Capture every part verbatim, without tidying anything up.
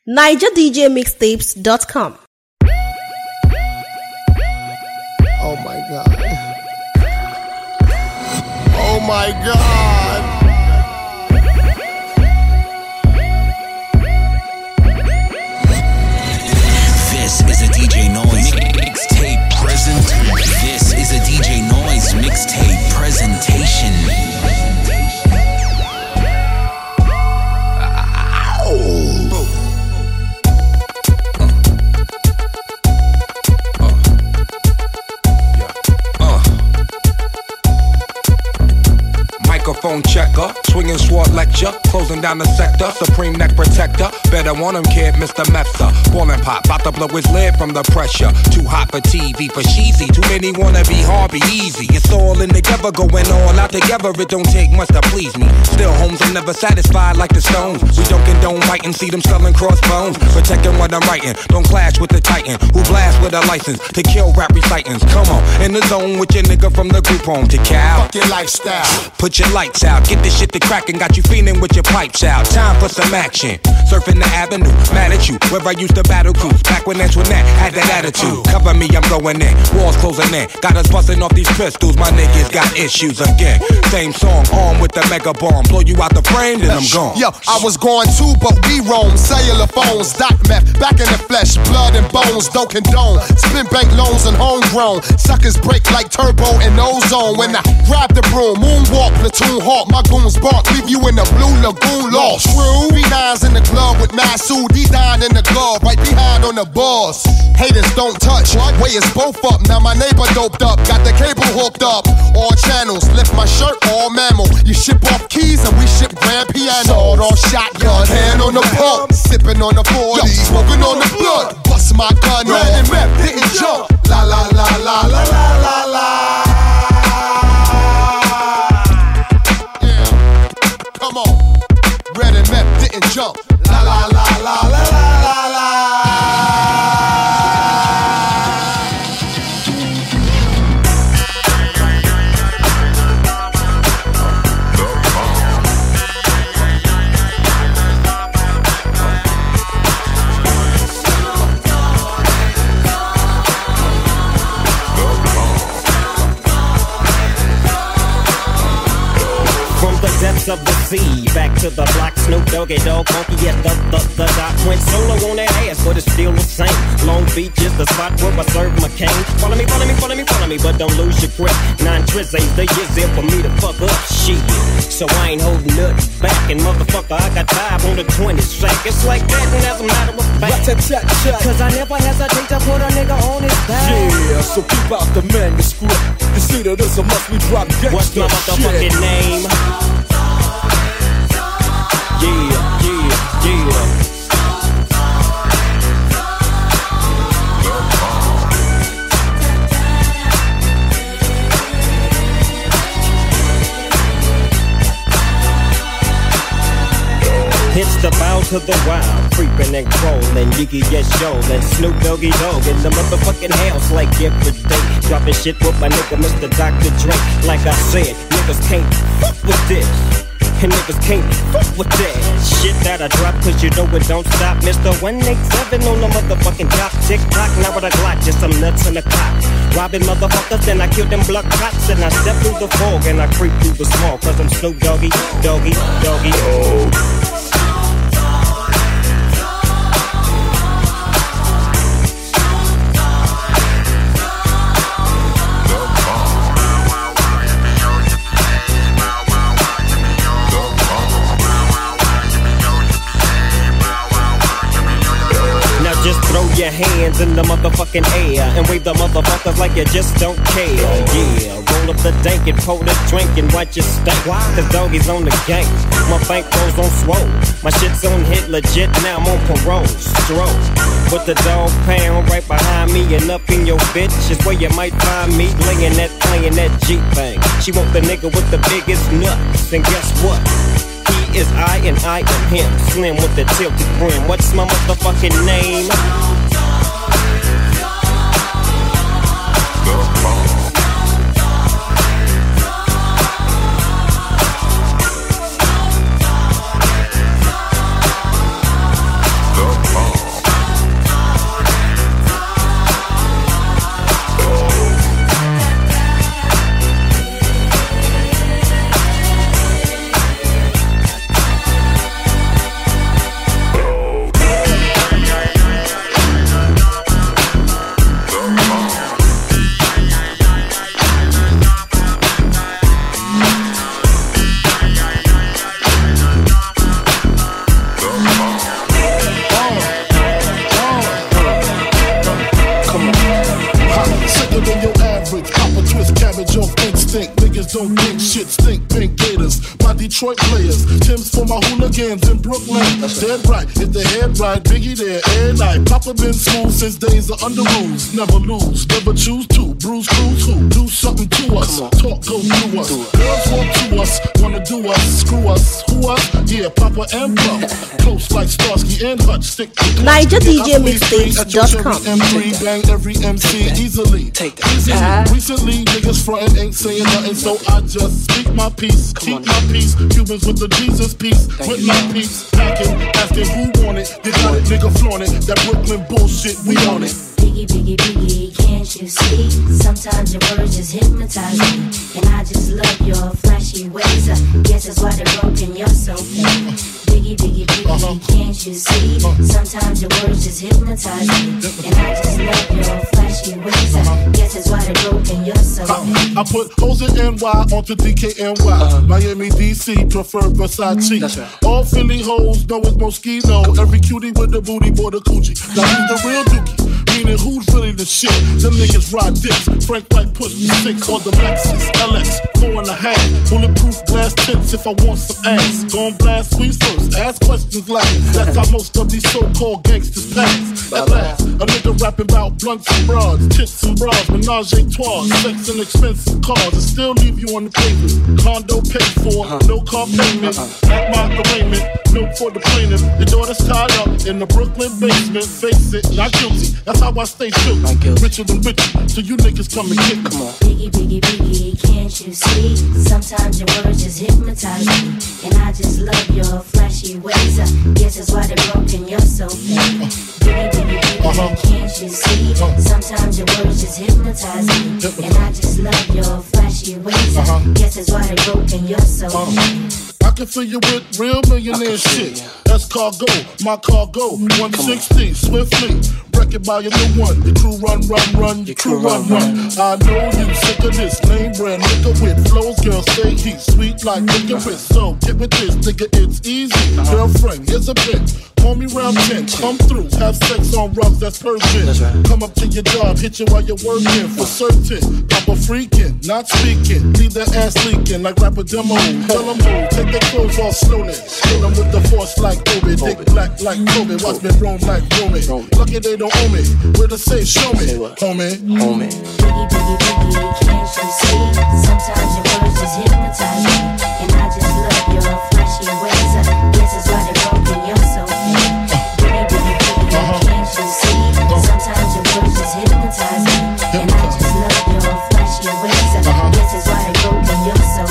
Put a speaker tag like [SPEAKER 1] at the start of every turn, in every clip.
[SPEAKER 1] Niger D J Mixtapes dot com.
[SPEAKER 2] Oh my God. Oh my God.
[SPEAKER 3] This is a D J Noise mixtape present. This is a D J Noise mixtape presentation.
[SPEAKER 4] Microphone checker, swinging sword lecture, closing down the sector, supreme neck protector. Better want him, kid, Mister Mepsa. Ballin' pop, bout to blow his lid from the pressure. Too hot for T V, for cheesy. Too many wanna be hard, be easy. It's all in together, going all out together. It don't take much to please me. Still, homes are never satisfied like the Stones. We don't condone fighting, see them selling crossbones. Protecting what I'm writing, don't clash with the titan who blast with a license to kill rap recitants. Come on, in the zone with your nigga from the group home to Cal.
[SPEAKER 2] Fuck your lifestyle.
[SPEAKER 4] Put your lights out, get this shit to crackin', got you feeling with your pipes out. Time for some action. Surfing the avenue, mad at you. Where I used to battle cruise, back when Antoinette had that attitude. Cover me, I'm going in. Walls closing in. Got us busting off these pistols. My niggas got issues again. Same song, armed with the mega bomb. Blow you out the frame, then I'm gone.
[SPEAKER 2] Yo, I was going too, but we roam. Cellular phones, doc meth, back in the flesh, blood and bones, don't condone. Spin bank loans and homegrown. Suckers break like turbo and ozone. When I grab the broom, moonwalk, platoon hawk, my goons bark, leave you in the blue lagoon lost. True. B nines in the glove with Masood, D nine in the glove, right behind on the balls. Haters don't touch, way is both up. Now my neighbor doped up, got the cable hooked up. All channels, lift my shirt, all mammal. You ship off keys and we ship grand piano. Sawed off shotgun, hand on the pump, sipping on the forty, smoking on the blood. Bust my gun, red and meth didn't jump. La la la la la la la la. Come on, red and meth didn't jump. La la la la la la la la.
[SPEAKER 5] Depths of the sea, back to the block, Snoop Doggy Dogg, funky, yes, the, the, the doc went solo on that ass, but it's still the same. Long Beach is the spot where I serve my cane. Follow me, follow me, follow me, follow me, but don't lose your grip. Nine tris ain't the years there for me to fuck up shit. So I ain't holding nothing back, and motherfucker, I got five on the twenty sack. It's like that, and as a matter of fact, cause I never hesitate to put a nigga on his back.
[SPEAKER 6] Yeah, so keep out the manuscript. You see that it's a must we drop gangsta.
[SPEAKER 5] What's my motherfucking
[SPEAKER 6] shit.
[SPEAKER 5] name? Yeah, yeah, yeah. It's the bow to the wild, creeping and crawling, Yiggy yes yo, and Snoop Doggy Dogg in the motherfucking house like every day. Dropping shit with my nigga Mister Doctor Dre. Like I said, niggas can't fuck with this. And niggas can't fuck with that shit that I drop, cause you know it don't stop. Mister one eighty-seven on the motherfucking top. Tick tock, now with a Glock, just some nuts in the clock. Robbing motherfuckers, then I kill them blood cops. And I step through the fog and I creep through the small, cause I'm Snoop Doggy, Doggy, Doggy, oh. Just throw your hands in the motherfucking air and wave the motherfuckers like you just don't care. Yeah, roll up the dank and pour the drink and watch your stank. Cause doggies on the gang, my bankroll's on swole. My shit's on hit legit, now I'm on parole. Stroke with the dog pound right behind me and up in your bitch is where you might find me laying that, playing that G thing. She want the nigga with the biggest nuts, and guess what? He is I and I am him. Slim with the tilted brim. What's my motherfucking name?
[SPEAKER 2] The
[SPEAKER 7] don't think shit stink, pink gators. My Detroit players, Tim's for my hooligans in Brooklyn. Dead right, if they head right, Biggie there, and night. Papa been smooth since days of under rules. Never lose, never choose to. Bruise, cruise, who? Do something to us. Talk, go through us. Girls want to us, wanna do us, screw us, who us? Yeah, Papa and Pop. Close like Starsky and Hutch. Stick to
[SPEAKER 1] Niger D J Mixtapes dot com.
[SPEAKER 7] M three, bang every M C easily.
[SPEAKER 8] Take that. Easily.
[SPEAKER 7] Uh-huh. Recently, niggas frontin' ain't saying nothing, so I just speak my peace, keep my peace. Cubans with the Jesus peace, with my peace. Packing, asking who want it, you got it, nigga flaunt it. That Brooklyn bullshit, we on it.
[SPEAKER 9] Biggie, biggie, biggie, can't you see? Sometimes your words just hypnotize me, and I just love your flashy ways. I guess that's why they're broken, you're so fake. Biggie, biggie, biggie, uh-huh. Can't you see? Uh-huh. Sometimes your words just hypnotize me, and I just love your flashy ways. I guess that's why they're broken, you're so fake.
[SPEAKER 7] I, I put hoes in N Y onto D K N Y. Uh-huh. Miami, D C, prefer Versace.
[SPEAKER 8] That's right.
[SPEAKER 7] All Philly hoes know it's Moschino. Every cutie with the booty, boy, the coochie. Now who's the real dookie? Meaning who's really the shit? Them niggas ride dicks. Frank White push me six on the Lexus L X, four and a half. Bulletproof glass tips if I want some ass. Gon' blast squeeze first, ask questions last. That's how most of these so-called gangsters pass. At last, a nigga rapping about blunts and broads, tits and bras, menage a trois, sex and expensive cars, and still leave you on the pavement. Condo paid for, no car payment. At my arraignment, note for the plaintiff. Your daughter's tied up in the Brooklyn basement. Face it, not guilty. That's how I stay shook. Richer than richer, so you niggas come and get. Come on.
[SPEAKER 9] Biggie, biggie, biggie, can't you see? Sometimes your words just hypnotize me, and I just love your flashy ways. I guess that's why they're broken, you're so fake. Biggie, biggie, biggie, uh-huh. Can't you see? Uh-huh. Sometimes your words just hypnotize me, and I just love your flashy ways. Uh-huh. I guess that's why they're broken, you're so
[SPEAKER 7] uh-huh.
[SPEAKER 9] fake.
[SPEAKER 7] I can fill you with real millionaire shit. That's cargo, my cargo, one sixty, swiftly. Wreck it by your new one. Your crew run, run, run, your crew run, run. I know you sick of this name brand nigga with flows, girl, say he's sweet like licorice. So get with this, nigga, it's easy. Girlfriend, here's a bit. Call me round ten, come through, have sex on rugs, that's Persian. That's right. Come up to your job, hit you while you're working, for certain. Papa freaking, not speaking, leave that ass leaking like rapper demo. Tell them move, take their clothes off slowly. Kill them with the force like Obi, dick black like Kobe, watch me roam like Romy. Lucky they don't owe me, where to say show me, homie.
[SPEAKER 9] Homie. Biggie, biggie, biggie, can't you see? Sometimes your words just hypnotize me, and I just love your flashy ways. I guess that's why they're broken, you're so sometimes your words just hypnotize me, and I just love your flashy ways. I uh-huh. guess that's why they're broken, you're so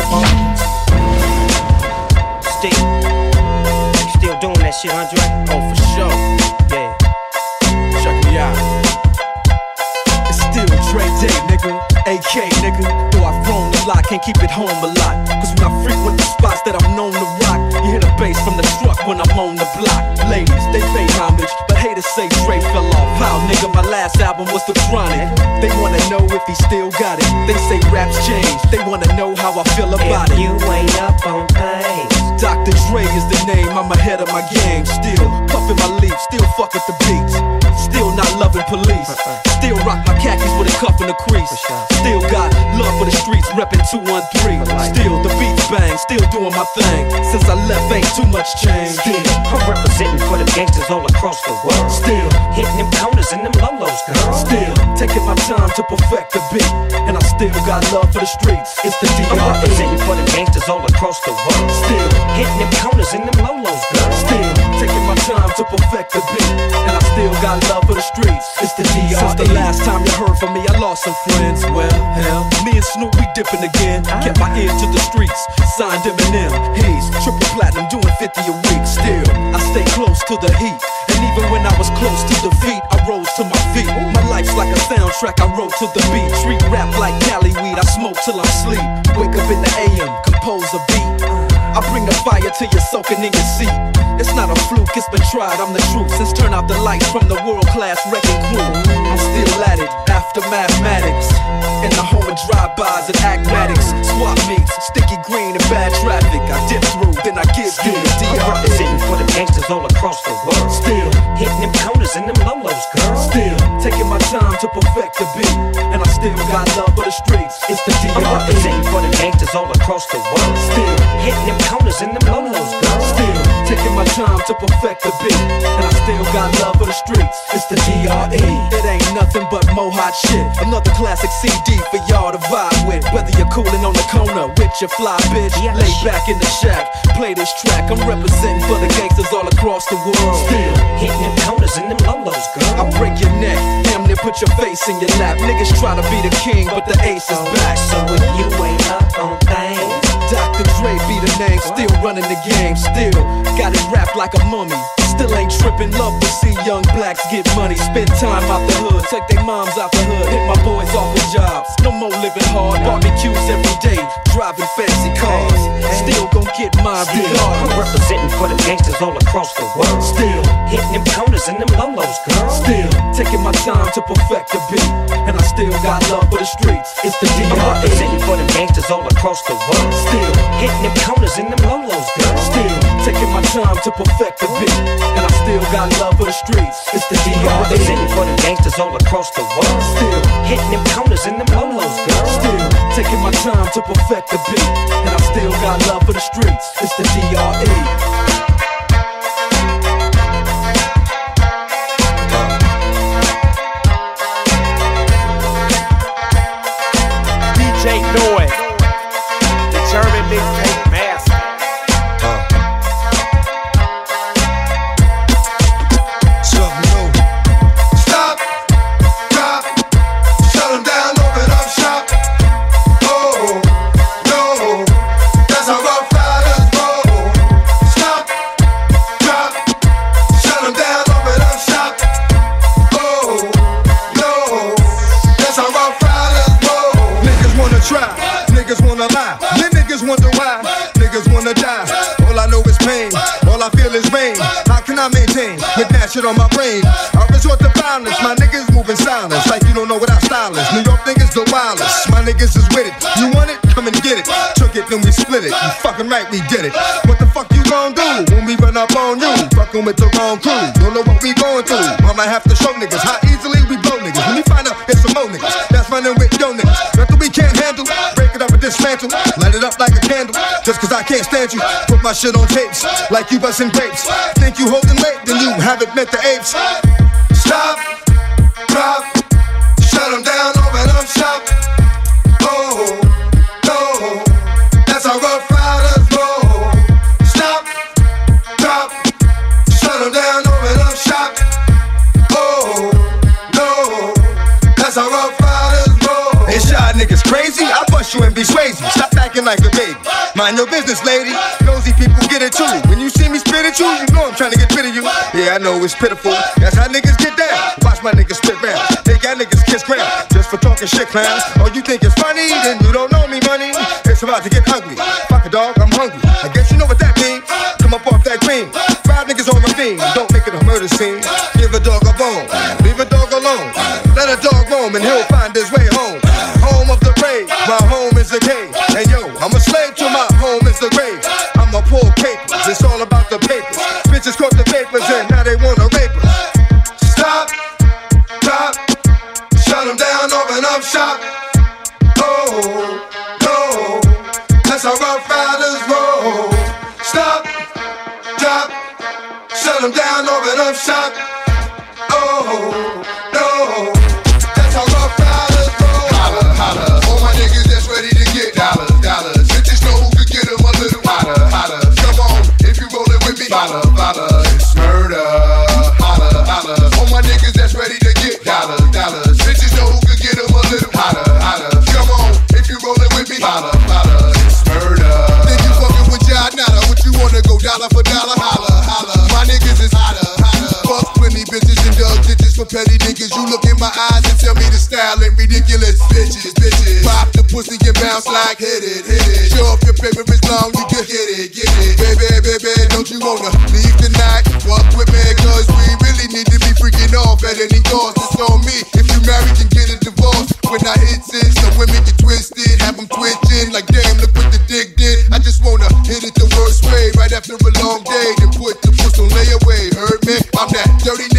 [SPEAKER 5] uh-huh. Still, still doing that shit, Andre?
[SPEAKER 8] Oh, for sure, yeah. Check me out. It's still Dre Day, nigga. A K, nigga. Though I've grown a lot, can't keep it home a lot. Cause when I frequent the spots that I'm known to rock, you hear the bass from the truck when I'm on the block. Ladies, they pay homage, but haters say Dre fell off. How, nigga, my last album was The Chronic. They wanna know if he still got it. They say raps change, they wanna know how I feel about
[SPEAKER 5] if
[SPEAKER 8] it.
[SPEAKER 5] You ain't up on things.
[SPEAKER 8] Doctor Dre is the name, I'm ahead of my game. Still puffin' my leaf, still fuck with the beats. Still not loving police. Still rock my khakis with a cuff and a crease. Still got love for the streets, reppin' two one three. Still the beats bang, still doing my thing. Since I left ain't too much change.
[SPEAKER 5] Still, I'm representing for the gangsters all across the world.
[SPEAKER 8] Still
[SPEAKER 5] hitting them counters and them lolos, girl.
[SPEAKER 8] Still taking my time to perfect the beat, and I still got love for the streets. It's the D R E.
[SPEAKER 5] I'm representing for the gangsters all across the world.
[SPEAKER 8] Still
[SPEAKER 5] hitting them counters and them lolos, girl.
[SPEAKER 8] Still taking my time to perfect the beat, and I still got love for the streets. It's the D R E. Since the last time you heard from me, I lost some friends. Well, hell, me and Snoop, we dipping again. Kept my ear to the streets, signed Eminem. Hayes, triple platinum, doing fifty a week. Still, I stay close to the heat, and even when I was close to defeat, I rose to my feet. My life's like a soundtrack, I wrote to the beat. Street rap like Cali weed, I smoke till I'm sleep. Wake up in the A M, compose a beat. I bring the fire till you're soaking in your seat. It's not a fluke, it's been tried, I'm the truth. Since turn out the lights from the world-class wrecking crew, I'm still at it, after mathematics. In the home of drive-bys and acmatics. Swap meets, sticky green and bad traffic. I dip through, then I give you the D R E.
[SPEAKER 5] I'm representing for the gangsters all across the world.
[SPEAKER 8] Still
[SPEAKER 5] hitting them corners and them lolos, girl.
[SPEAKER 8] Still taking my time to perfect the beat, and I still got love for the streets. It's the D R E.
[SPEAKER 5] I'm representing for the gangsters all across the world.
[SPEAKER 8] Still
[SPEAKER 5] hitting them corners and them lolos, girl.
[SPEAKER 8] Still taking my time to perfect the beat, and I still got love for the streets. It's the D R E. It ain't nothing but mo hot shit. Another classic C D for y'all to vibe with. Whether you're coolin' on the corner with your fly bitch, yes. Lay back in the shack, play this track. I'm representing for the gangsters all across the world. Still
[SPEAKER 5] hitting them corners and them lolos, girl.
[SPEAKER 8] I break your neck, damn near put your face in your lap. Niggas try to be the king, but the ace is back.
[SPEAKER 5] So if you ain't up on things,
[SPEAKER 8] Doctor Dre be the name, still running the game. Still got it wrapped like a mummy. Still ain't trippin', love to see young blacks get money. Spend time out the hood, take their moms out the hood. Hit my boys off with jobs, no more living hard. Barbecues every day, driving fancy cars. Still gon' get mine regardless.
[SPEAKER 5] I'm representing for the gangsters all across the world.
[SPEAKER 8] Still
[SPEAKER 5] hitting them corners and them lolos, girl.
[SPEAKER 8] Still taking my time to perfect the beat, and I still got love for the streets. It's the D R E.
[SPEAKER 5] I'm representing for the gangsters all across the world.
[SPEAKER 8] Still
[SPEAKER 5] hitting them corners and them lolos, girl.
[SPEAKER 8] Still taking my time to perfect the beat, and I still got love for the streets. It's the D R E.
[SPEAKER 5] I'm representing for the gangsters all across the world.
[SPEAKER 8] Still
[SPEAKER 5] hitting them corners and them lolos, girl.
[SPEAKER 8] Still taking my time to perfect the beat, and I still got love for the streets. It's the D R E.
[SPEAKER 10] Noise, the German mixtape master. Uh.
[SPEAKER 2] Something new. Stop, drop, shut them down, open up shop. Oh, no, that's how rough riders roll. Stop, drop, shut them down, open up shop. Oh, no, that's how rough riders roll. Niggas wanna try. Niggas wanna lie, then niggas wonder why. Niggas wanna die, all I know is pain. All I feel is rain. How can I maintain with that shit on my brain? I resort to violence, my niggas moving silence. Like you don't know what our style is. New York niggas the wildest, my niggas is with it. You want it? Come and get it. Took it, then we split it. You fucking right, we did it. What the fuck you gon' do when we run up on you? Fucking with the wrong crew, don't know what we going through. I'ma have to show niggas how easily we blow niggas. When we find out it's some more niggas that's running with yo niggas. Nothing we can't handle, break it up and dismantle. Light it up like a candle, just cause I can't stand you. Put my shit on tapes, like you bustin' grapes. Think you holding weight, then you haven't met the apes. Stop, drop, shut them down, open up shop. Oh, no, that's how rough riders roll. Stop, drop, shut them down, open up shop. Oh, no, that's how rough riders roll. And shy niggas crazy, I bust you and be swayzy. Stop acting like a baby, mind your business, lady. Nosy people get it too. When you see me spit at you, you know I'm trying to get rid of you. Yeah, I know it's pitiful, that's how niggas get down. Watch my niggas spit round, make y'all niggas kiss ground. Just for talking shit, clown. Oh, you think it's funny? Then you don't know me, money. It's about to get ugly. Fuck a dog, I'm hungry. I guess you know what that means. Come up off that green. Five niggas on the fiend. Don't make it a murder scene. Give a dog a bone, leave a dog alone. Let a dog roam and he'll find his way home. Home of the brave, my home is the cave. And yo, I'm a slave to my home is the grave. I'm a poor capers, it's all about the papers. Bitches caught the papers and now they wanna rape us. Stop, drop, shut them down, open up shop. Oh, no, that's how rough riders roll. Stop, drop, shut them down, open up shop. Oh, no, that's how rough riders roll. Holla, holla, all my niggas that's ready to get dollars, dollars. Bitches know who could get them a little hotter, hotter. Come on, if you rollin' with me, holla, holla, it's murder. Holla, holla, all my niggas that's ready to get dollars, dollars. Bitches know who could get them a little hotter, hotter. Come on, if you rollin' with me, holla, holla, it's murder. Then you fuckin' with John Nada, what you wanna go dollar for dollar, holla, holla. My niggas is hotter, hotter. Fuck plenty bitches and dug digits for petty niggas. You look in my eyes and tell me the style ain't ridiculous. Bitches, bitches, pop the pussy and bounce like hit it, hit it. Show off your paper is long, you can get it, get it. Baby, baby, don't you wanna leave tonight? Walk with me, cause we really need to be freaking off at any cost. It's on me, if you married can get a divorce. When I hit it, some women get twisted, have them twitching like damn, look what the dick did. I just wanna hit it the worst way, right after a long day, then put the puss on layaway. Heard me? I'm that dirty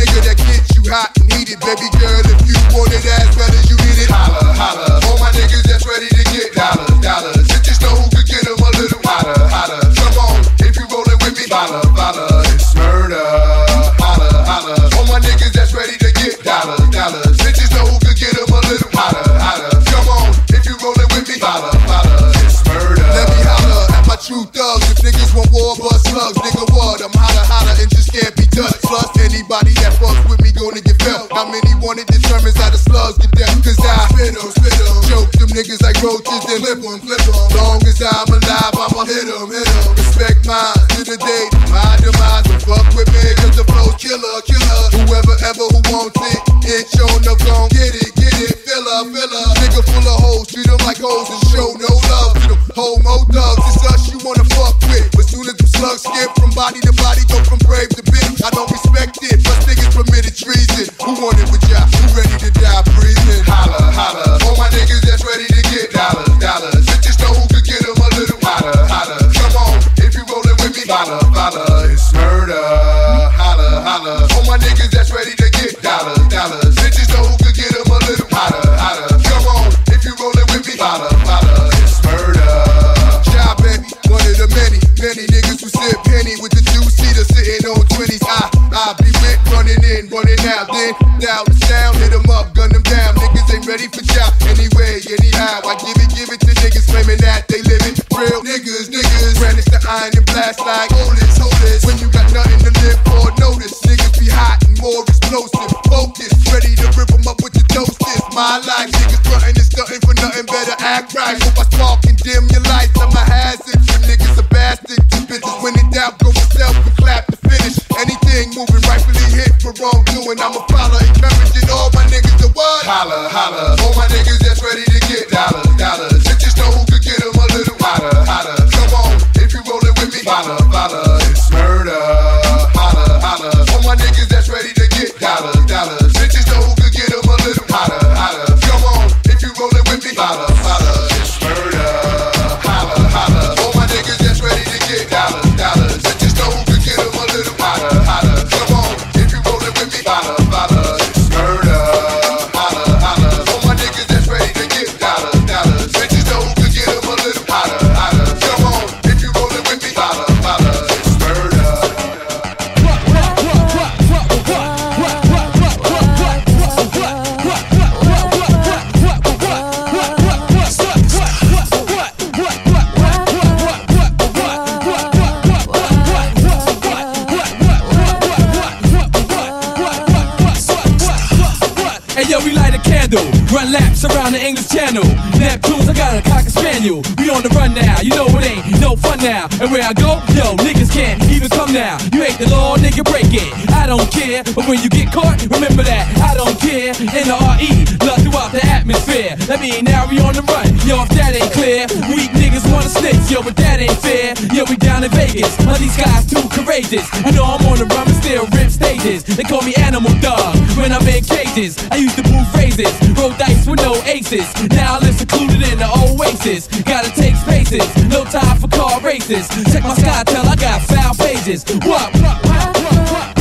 [SPEAKER 2] it, baby girl. If you want it as bad as you need it, holla, holla. All my niggas that's ready to get dollars, dollars. If you know who could get them a little hotter, hotter. Come on, if you rollin' with me, holla, holla. It's murder, holla, holla. All my niggas that's ready to get dollars, dollars. If you know who could get them a little hotter, hotter. Come on, if you rollin' with me, holla, holla. It's murder. Let me holla at my true thugs. If niggas want war, bust slugs, nigga what? I'm holla, holla and just can't be touched. Plus anybody that fucks with me gonna get felt. How many want it determines how the slugs get dealt. Cause I spit em, spit em. Choke them niggas like roaches, then flip em, flip em. Long as I'm alive, I'ma hit em, hit em. Respect mine to the day, my demise. Don't fuck with me, cause the flow's killer, killer. Whoever ever who wants it, it's shown up, gon' get it, get it. Filler, filler. Nigga full of hoes, treat them like hoes and show no love to them homo thugs. It's us you wanna fuck with. But soon as the slugs skip from body to body, go from brave to bitch. I don't respect it, plus niggas permitted treason. Who want it with y'all? Who ready to die breathing? Holla, holla. All my niggas that's ready to get dollars, dollars. If just know who could get them a little hotter, hotter. Come on, if you rollin' with me, holla, holla. It's murder, holla, holla. All my niggas that's ready to get dollars, dollars. If just know who could get them a little hotter, hotter. Come on, if you rollin' with me, holla, holla. It's murder. Job baby, one of the many, many niggas who sip penny with the two-seater sitting on twenties. I, I be with running in, running out, then down the sound, hit them up, gun them down. Niggas ain't ready for job anyway, anyhow. I give it, give it to niggas claiming that they living real niggas, niggas. Brandish the iron and blast like hold this, hold this. When you got nothing to live for, notice niggas be hot and more explosive, focused, ready to rip them up with the toasters. My life, niggas frontin' and stuntin' for nothing better, act right. Hope I spark and dim your lights, I'm a hazard. You niggas a bastard, you bitches when in doubt, go yourself and clap to finish. Anything moving rightfully hit for wrongdoing, I'm a follower, encouraging all my niggas to what? Holla, holla. All my niggas that's ready to get dollars, dollars. If just know who could get them a little hotter, hotter. Come on, if you rollin' with me, holla, holla. It's murder, holla, holla. All my niggas that's ready to get dollars, dollars. If just know who could get them a little hotter, hotter. Come on, if you rollin' with me, holla, holla. It's murder, holla, holla. All my niggas that's ready to get dollars, dollars. If just know who could get them a little hotter, hotter. Come on, if you rollin' with me, holla, holla. It's murder, holla, holla. All my niggas that's ready to get dollars, dollars. If just know who could get them a little hotter, hotter. Come on, if you rollin' with me, holla, holla. It's murder.
[SPEAKER 8] Run laps around the English Channel. Neptunes, I got a cocker spaniel. We on the run now, you know it ain't no fun now. And where I go, yo, niggas can't even come now. You ain't the law, nigga, break it. I don't care, but when you get caught, remember that I don't care. N R E, love throughout the atmosphere. That mean now we on the run. Yo, if that ain't clear, weak niggas wanna snitch. Yo, but that ain't fair. Yo, we down in Vegas. All these guys too courageous. I know I'm on the run, but still rip stages. They call me Animal Dog when I'm in cages. I used to move phrases, roll dice with no aces. Now I live secluded in the oasis. Gotta take spaces, no time for car races. Check my SkyTel, I got foul pages. What? What? What? What?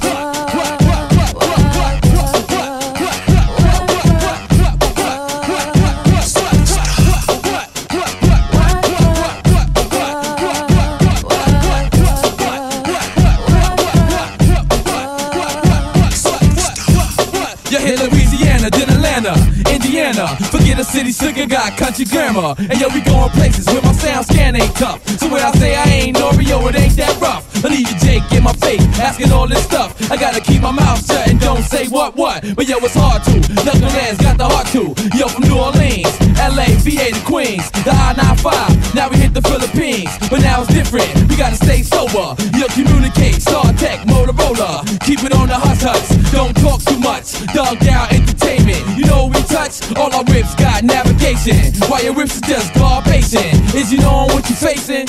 [SPEAKER 8] Indiana, forget a city slicker, got country grammar. And yo, we going places where my sound scan ain't tough. So when I say I ain't Oreo, it ain't that rough. I leave you Jake in my face, asking all this stuff. I gotta keep my mouth shut and don't say what what. But yo, it's hard to. Knuckleheads got the heart to. Yo, from New Orleans, L A, V A to Queens, the I ninety-five. Now we hit the Philippines, but now it's different. We gotta stay sober. Yo, communicate, Star Tech, Motorola. Keep it on the hush hush. Don't talk too much. Dog down entertainment. You know we touch. All our whips got navigation. While your whips is just garbation. Is you knowing what you facing?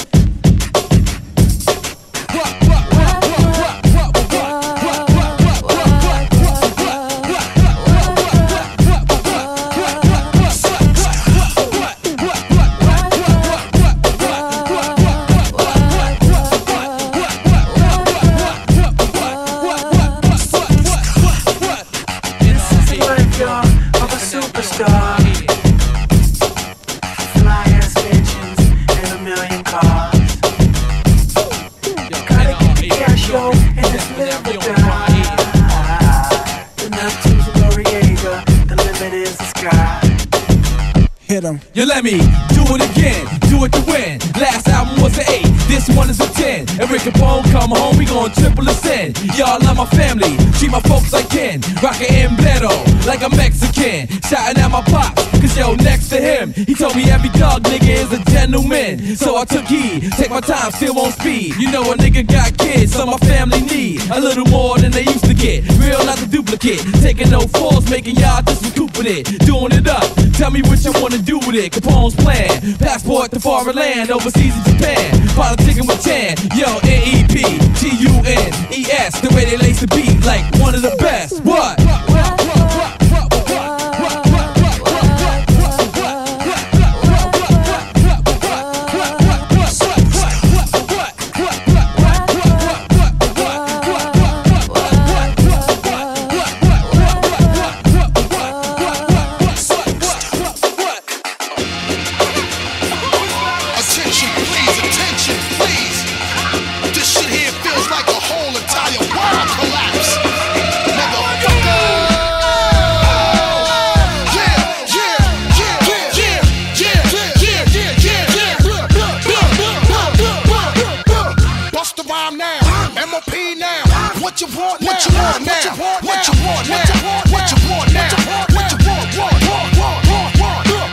[SPEAKER 11] superstar. Fly ass mansions and a million cars. Gotta get the cash yo and just live or die. The Neptune's Noriega, the limit is the sky.
[SPEAKER 8] Hit 'em. You let me do it again, do it to win. Last album was an eight, this one is a ten. And Rick and Bone come home, we gon' triple ascend. Y'all love my family, treat my folks like kin. Rockin' Embledo, like a Mexican. Shouting at my pops, cause yo, next to him, he told me every dog nigga is a gentleman. So I took heed, take my time, still on speed. You know a nigga got kids, so my family need a little more than they used to get. Real, not the duplicate. Taking no falls, making y'all just recouping it. Doing it up, tell me what you wanna do with it. Capone's plan, passport to foreign land, overseas in Japan. Politicking with Tan, yo, N E P T U N E S, the way they lace the beat, like one of the best. What?
[SPEAKER 2] What you want now? What you want now? What you want now? What you want now? What you want? Want? Want? Want? Want?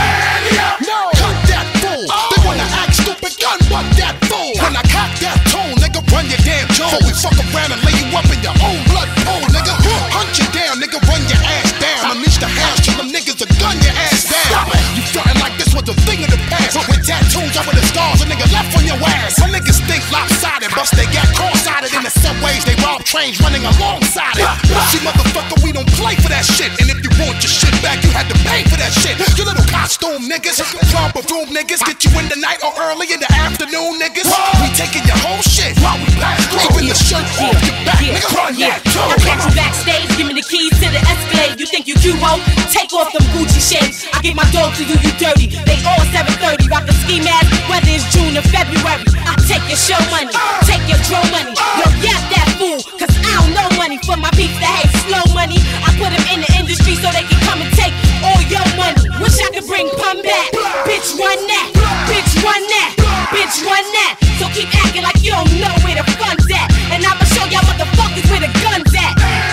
[SPEAKER 2] Want? No, cut that fool. They wanna act stupid, gun butt that fool. When I cock that tone, nigga, run your damn jaw. Before we fuck around and lay you up in your own blood pool, nigga. Hunt you down, nigga, run your ass down. Unleash the house, kill them niggas to gun your ass down. You frontin' like this was a thing of the past. With tattoos over the stars, a nigga left on your ass. Some niggas think lopsided, bust they got cross-sided in the subways. They rob trains running alongside it. See, motherfucker, we don't play for that shit. And if you want your shit back, you had to pay for that shit. You little costume niggas, romper room niggas, get you in the night or early in the afternoon niggas. We taking your whole shit while we pass through. Even the shirt off your back, nigga, run that too.
[SPEAKER 12] I catch you backstage, give me the keys to the Escalade. You think you cute, ho? Take off them Gucci shades. I give my dog to you, you dirty. They all seven thirty, rock a ski mask, whether it's June or February. I take your show money, take your draw money. Yo, yap that fool, cause I don't know money for my peeps that hate slow money. I put them in the industry so they can come and take all your money. Wish I could bring pun back. Bitch, run that. Bitch, run that. Bitch, run that. So keep acting like you don't know where the fun's at. And I'ma show y'all motherfuckers where the gun's at.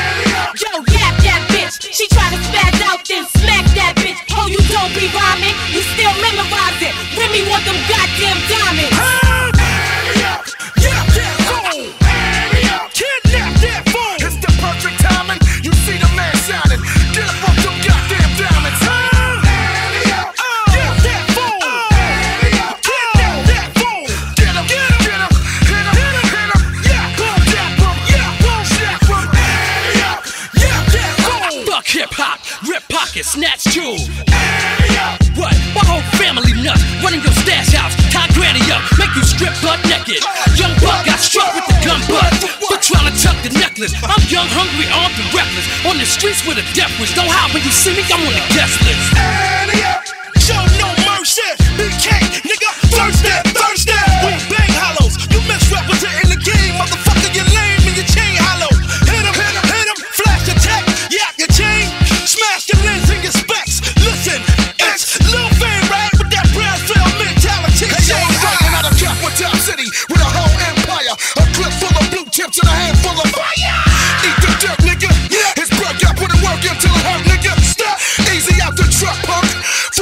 [SPEAKER 12] Yo, yap that bitch. She try to spaz out, then smack that bitch. Oh, you don't be rhyming. You still memorize it. Remy want them goddamn diamonds.
[SPEAKER 2] Yeah, that fool. Kidnap that fool. It's the perfect timing. You see the man shining. Get up off them goddamn diamonds. Yeah, that fool. Kidnap that fool. Get him, get him, get him, hit him, hit him, hit him. Yeah, boom, yeah, boom, yeah, boom, yeah, boom. Yeah, that fool.
[SPEAKER 13] Fuck hip hop, rip pockets, snatch jewels. What? My whole family nuts, running your stash house, tie granny up, make you strip butt naked. Young buck got struck with the gun butt, for trying to tuck the necklace. I'm young, hungry, armed and reckless, on the streets with a death wish. Don't hide when you see me, I'm on the guest list.
[SPEAKER 2] Show no mercy, B K, nigga, thirsty, thirsty. We bang hollows, you misrepresenting the game, motherfucker, you lame and your chain hollow. Hit him, hit him, hit him, flash attack, yap your chain, smash your lens and your specs. Listen, it's Lil Fame, right, with that Bradfield mentality. Hey, yo, I'm rocking out of Capital City with a whole empire, a clip full of blue tips and a handful of fire. Eat the dirt, nigga, yeah, his blood got put in work until it hurt, nigga. Stop, easy out the truck, punk.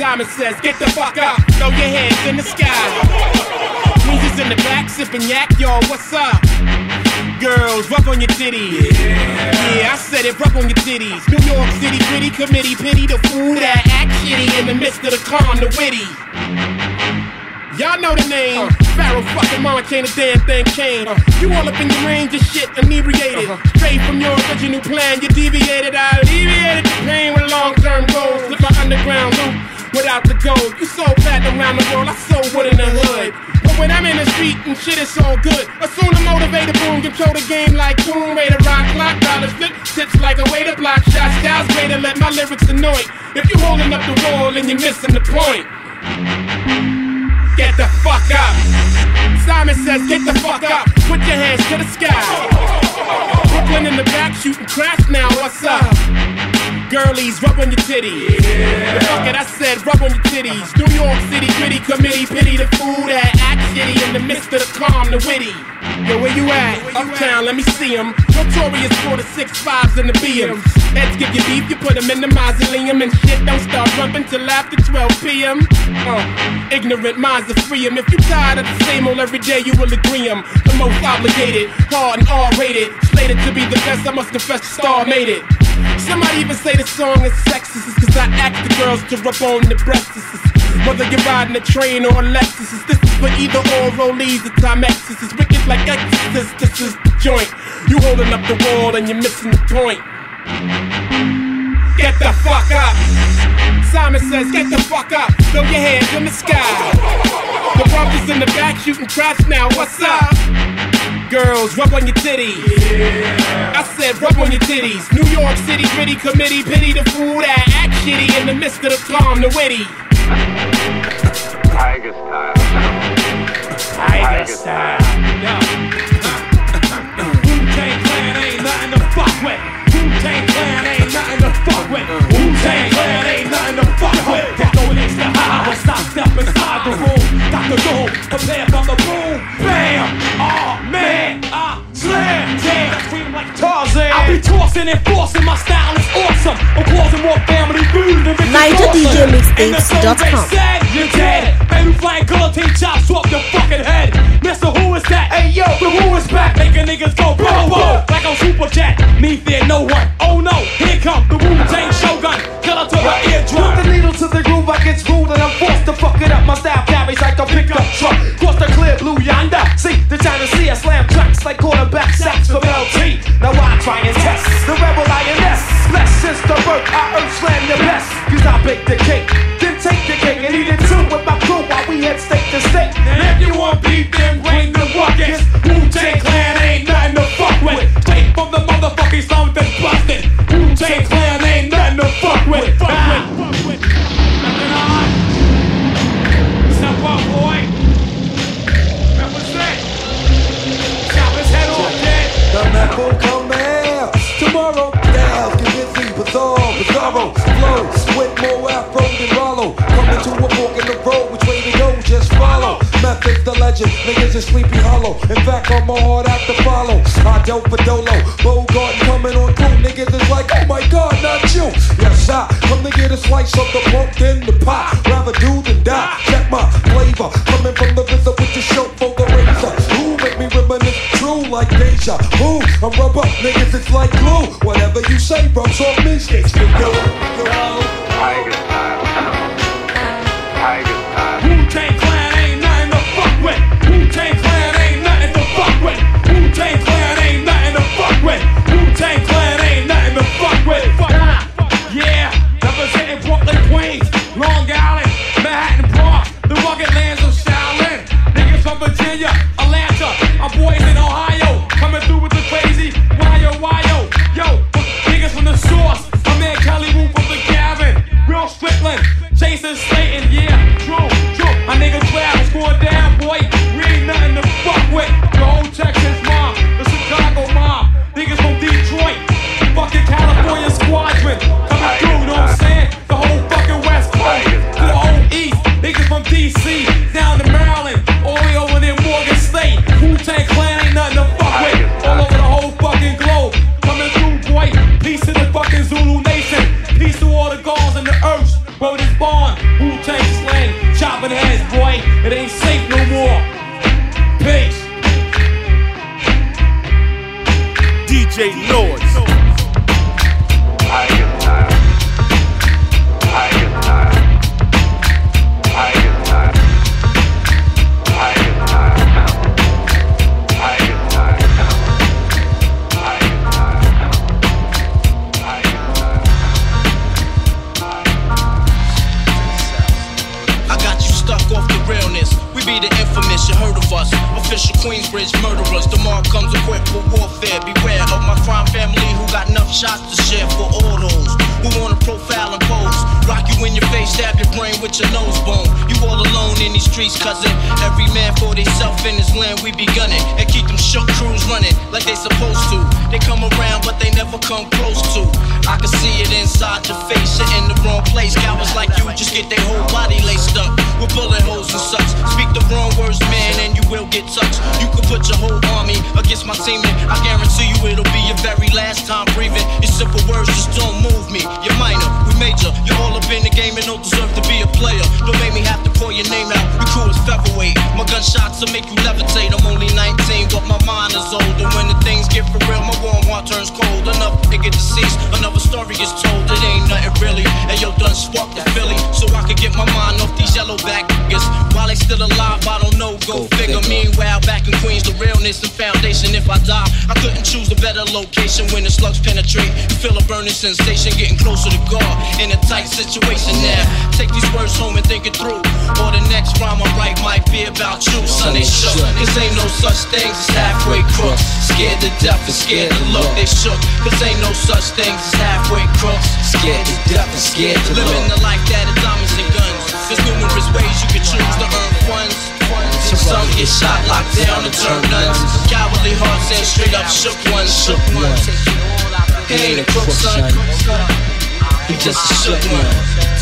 [SPEAKER 14] Simon says, get the fuck up, throw your hands in the sky. Weezer's in the back, sipping yak, y'all, what's up? Girls, rub on your titties. Yeah. yeah, I said it, rub on your titties. New York City gritty committee, pity the fool that act shitty in the midst of the calm, the witty. Y'all know the name. Uh, Pharaoh fucking Montana, damn thing came. Uh, you all up in your range of shit, inebriated. Uh-huh. Straight from your original plan, you deviated. I alleviated the pain with long-term goals. Slip my underground loop without the gold. You so fat around the world, I so wood in the hood. But when I'm in the street and shit, it's all good. Assume the motivated boom, control the game like Tomb Raider, rock, clock, dollars, flip, tips like a way to block shots. Styles way to let my lyrics annoy. If you holding up the wall and you're missing the point, get the fuck up. Simon says, get the fuck up. Put your hands to the sky. Brooklyn in the back shooting craps now, what's up? Girlies, rub on your titties. Yeah. Fuck it, I said rub on your titties. New York City gritty committee, pity the fool that act shitty in the midst of the calm, the witty. Yo, where you at? Where you Uptown, at? Let me see them. Notorious for the six fives and the B Ms. Heads give you beef, you put them in the mausoleum. And shit don't start rumping till after twelve p.m. Uh, ignorant minds are free 'em. If you tired of the same old every day, you will agree 'em. The most obligated, hard and R-rated. Slated to be the best, I must confess the star made it. Somebody even say the song is sexist, cause I ask the girls to rub on the breasts. Whether you're riding a train or a Lexus, this is for either or rollies or Timexes. It's wicked like Exorcist, this is the joint. You holding up the wall and you're missing the point. Get the fuck up. Simon says, get the fuck up, throw your hands in the sky. The brothers in the back shooting craps now, what's up? Girls, rub on your titties. Yeah. I said rub on your titties. New York City gritty committee, pity the fool that act shitty in the midst of the calm, the witty.
[SPEAKER 15] Tiger style.
[SPEAKER 14] Tiger style.
[SPEAKER 8] Wu-Tang Clan ain't nothing to fuck with. Wu-Tang Clan ain't nothing to fuck with. Wu-Tang Clan ain't nothing to fuck with. Going extra high when I step inside the room. Doctor Doom, prepare for the boom. Bam! Oh man, I slam, damn, scream like Tarzan. I be tossing and forcing, my style is awesome. I'm causing more family food than Richard
[SPEAKER 1] Niger D J Mixtapes dot com.
[SPEAKER 8] You're dead. Baby flying guillotine chops off your fucking head. Mister Who is that? Hey yo, the Who is back, making niggas go boom boom like I'm Super Jet. Me fear no one. Oh no, here come the Wu-Tang Shogun. Killer to the eardrum. Put the needle to the groove, I get screwed and I'm forced to fuck it up. My style carries like a pickup truck. Cross the clear blue yonder. See the China Sea, I slam tracks like quarterback sacks from L T. Now I try and test the rebel lioness. Blessed since the birth, I earth slam the best. Cause I bake the cake, then take the cake and eat it too with my crew while we head state to state. And if you want beef, then bring the ruckus. Wu-Tang Clan ain't nothing to fuck with. Straight from the motherfucking something busted. Wu-Tang Clan ain't nothing to fuck with. Fuck with, fuck with. Nothing on. Step up, boy. Represent. Chop his head off, kid.
[SPEAKER 16] The map will come out tomorrow. Styles get busy, bizarre, bizarro. Flow with more afro than Rollo. Coming to a fork in the road, which way to go, just follow. Method's the legend, niggas is sleepy hollow. In fact, I'm a hard act to follow. I dope for Dolo, Bogart coming on through. Niggas is like, oh my god, not you. Yes, I come to get a slice of the pumpkin, the pie. Rather do than die. Check my flavor, coming from the RZA with the show for the razor. Who make me reminisce true like deja vu? I'm rubber, niggas, it's like glue. Whatever you say, rubs off me, sticks to go.
[SPEAKER 15] Tiger style. Tiger style.
[SPEAKER 8] Wu-Tang Clan ain't nothing to fuck with. Wu-Tang Clan ain't nothing to fuck with. Wu-Tang Clan ain't nothing to fuck with. Wu-Tang Clan ain't nothing to fuck with. Yeah, representing Brooklyn, Queens, Long Island, Manhattan, Bronx, the rugged lands of Shaolin. Niggas from Virginia, Atlanta, our boys in Ohio, coming through with the crazy wyo wyo. Yo, niggas from the source, my man Kelly Wu from the Gavin, Real Strickland, Jason Slayton, yeah, true, true. My nigga twelve going down, boy. We ain't nothing to fuck with. The whole Texas mob, the Chicago mob, niggas from Detroit, fucking California squadron, coming through, know what I'm saying? The whole fucking West Coast, to the whole East, niggas from D C down to Maryland, all the way over near Morgan State. Wu-Tang Clan
[SPEAKER 14] J Noise.
[SPEAKER 15] I get tired. I get tired. I get tired. I get tired. I get tired. I get tired. I get
[SPEAKER 17] tired. I got you stuck off the realness. We be the infamous, you heard of us. Official Queensbridge murderers. The mark comes equipped for warfare. Beware of my crime family who got enough shots to share for all those who wanna profile and pose. Rock you in your face, stab your brain with your nose bone. You all alone in these streets, cousin. Every man for theyself in his land, we be gunning. And keep them shook crews running like they supposed to. They come around, but they never come close to. I can see it inside your face, you're in the wrong place. Cowards like you just get their whole body laced up with bullet holes and such. Speak the wrong words, man, and you will get touched. You could put your whole army against my team, and I guarantee you it'll be your very last time breathing. Your simple words just don't move me. You're minor, we major. You're all up in the game and don't deserve to be a player. Don't make me have to call your name out. Your crew is featherweight. My gunshots will make you levitate. I'm only nineteen, but my mind is older. When the things get for real, my warm heart turns cold. Enough to get deceased, another story is told. It ain't nothing really. And yo, done sparked the Philly, so I could get my mind off these yellow back niggas. While they still alive, I don't know. Go, Go figure. figure. Meanwhile, back in Queens, the realness and foundation. If I die, I couldn't choose a better location. When the slugs penetrate, you feel a burning sensation, getting closer to God in a tight situation. Now, take these words home and think it through. Or the next rhyme I write might be about you. Son, they shook. Cause ain't no such things as halfway crooks. Scared to death and scared to look. They shook. Cause ain't no such things as halfway crooks. Scared to death and scared to look. Living the life that is diamonds and guns. There's numerous ways you can choose to earn funds. Some get shot, locked down, and turn nuns. Cowardly hearts and straight up shook ones, shook ones. He ain't a crook, son. He just a shook one.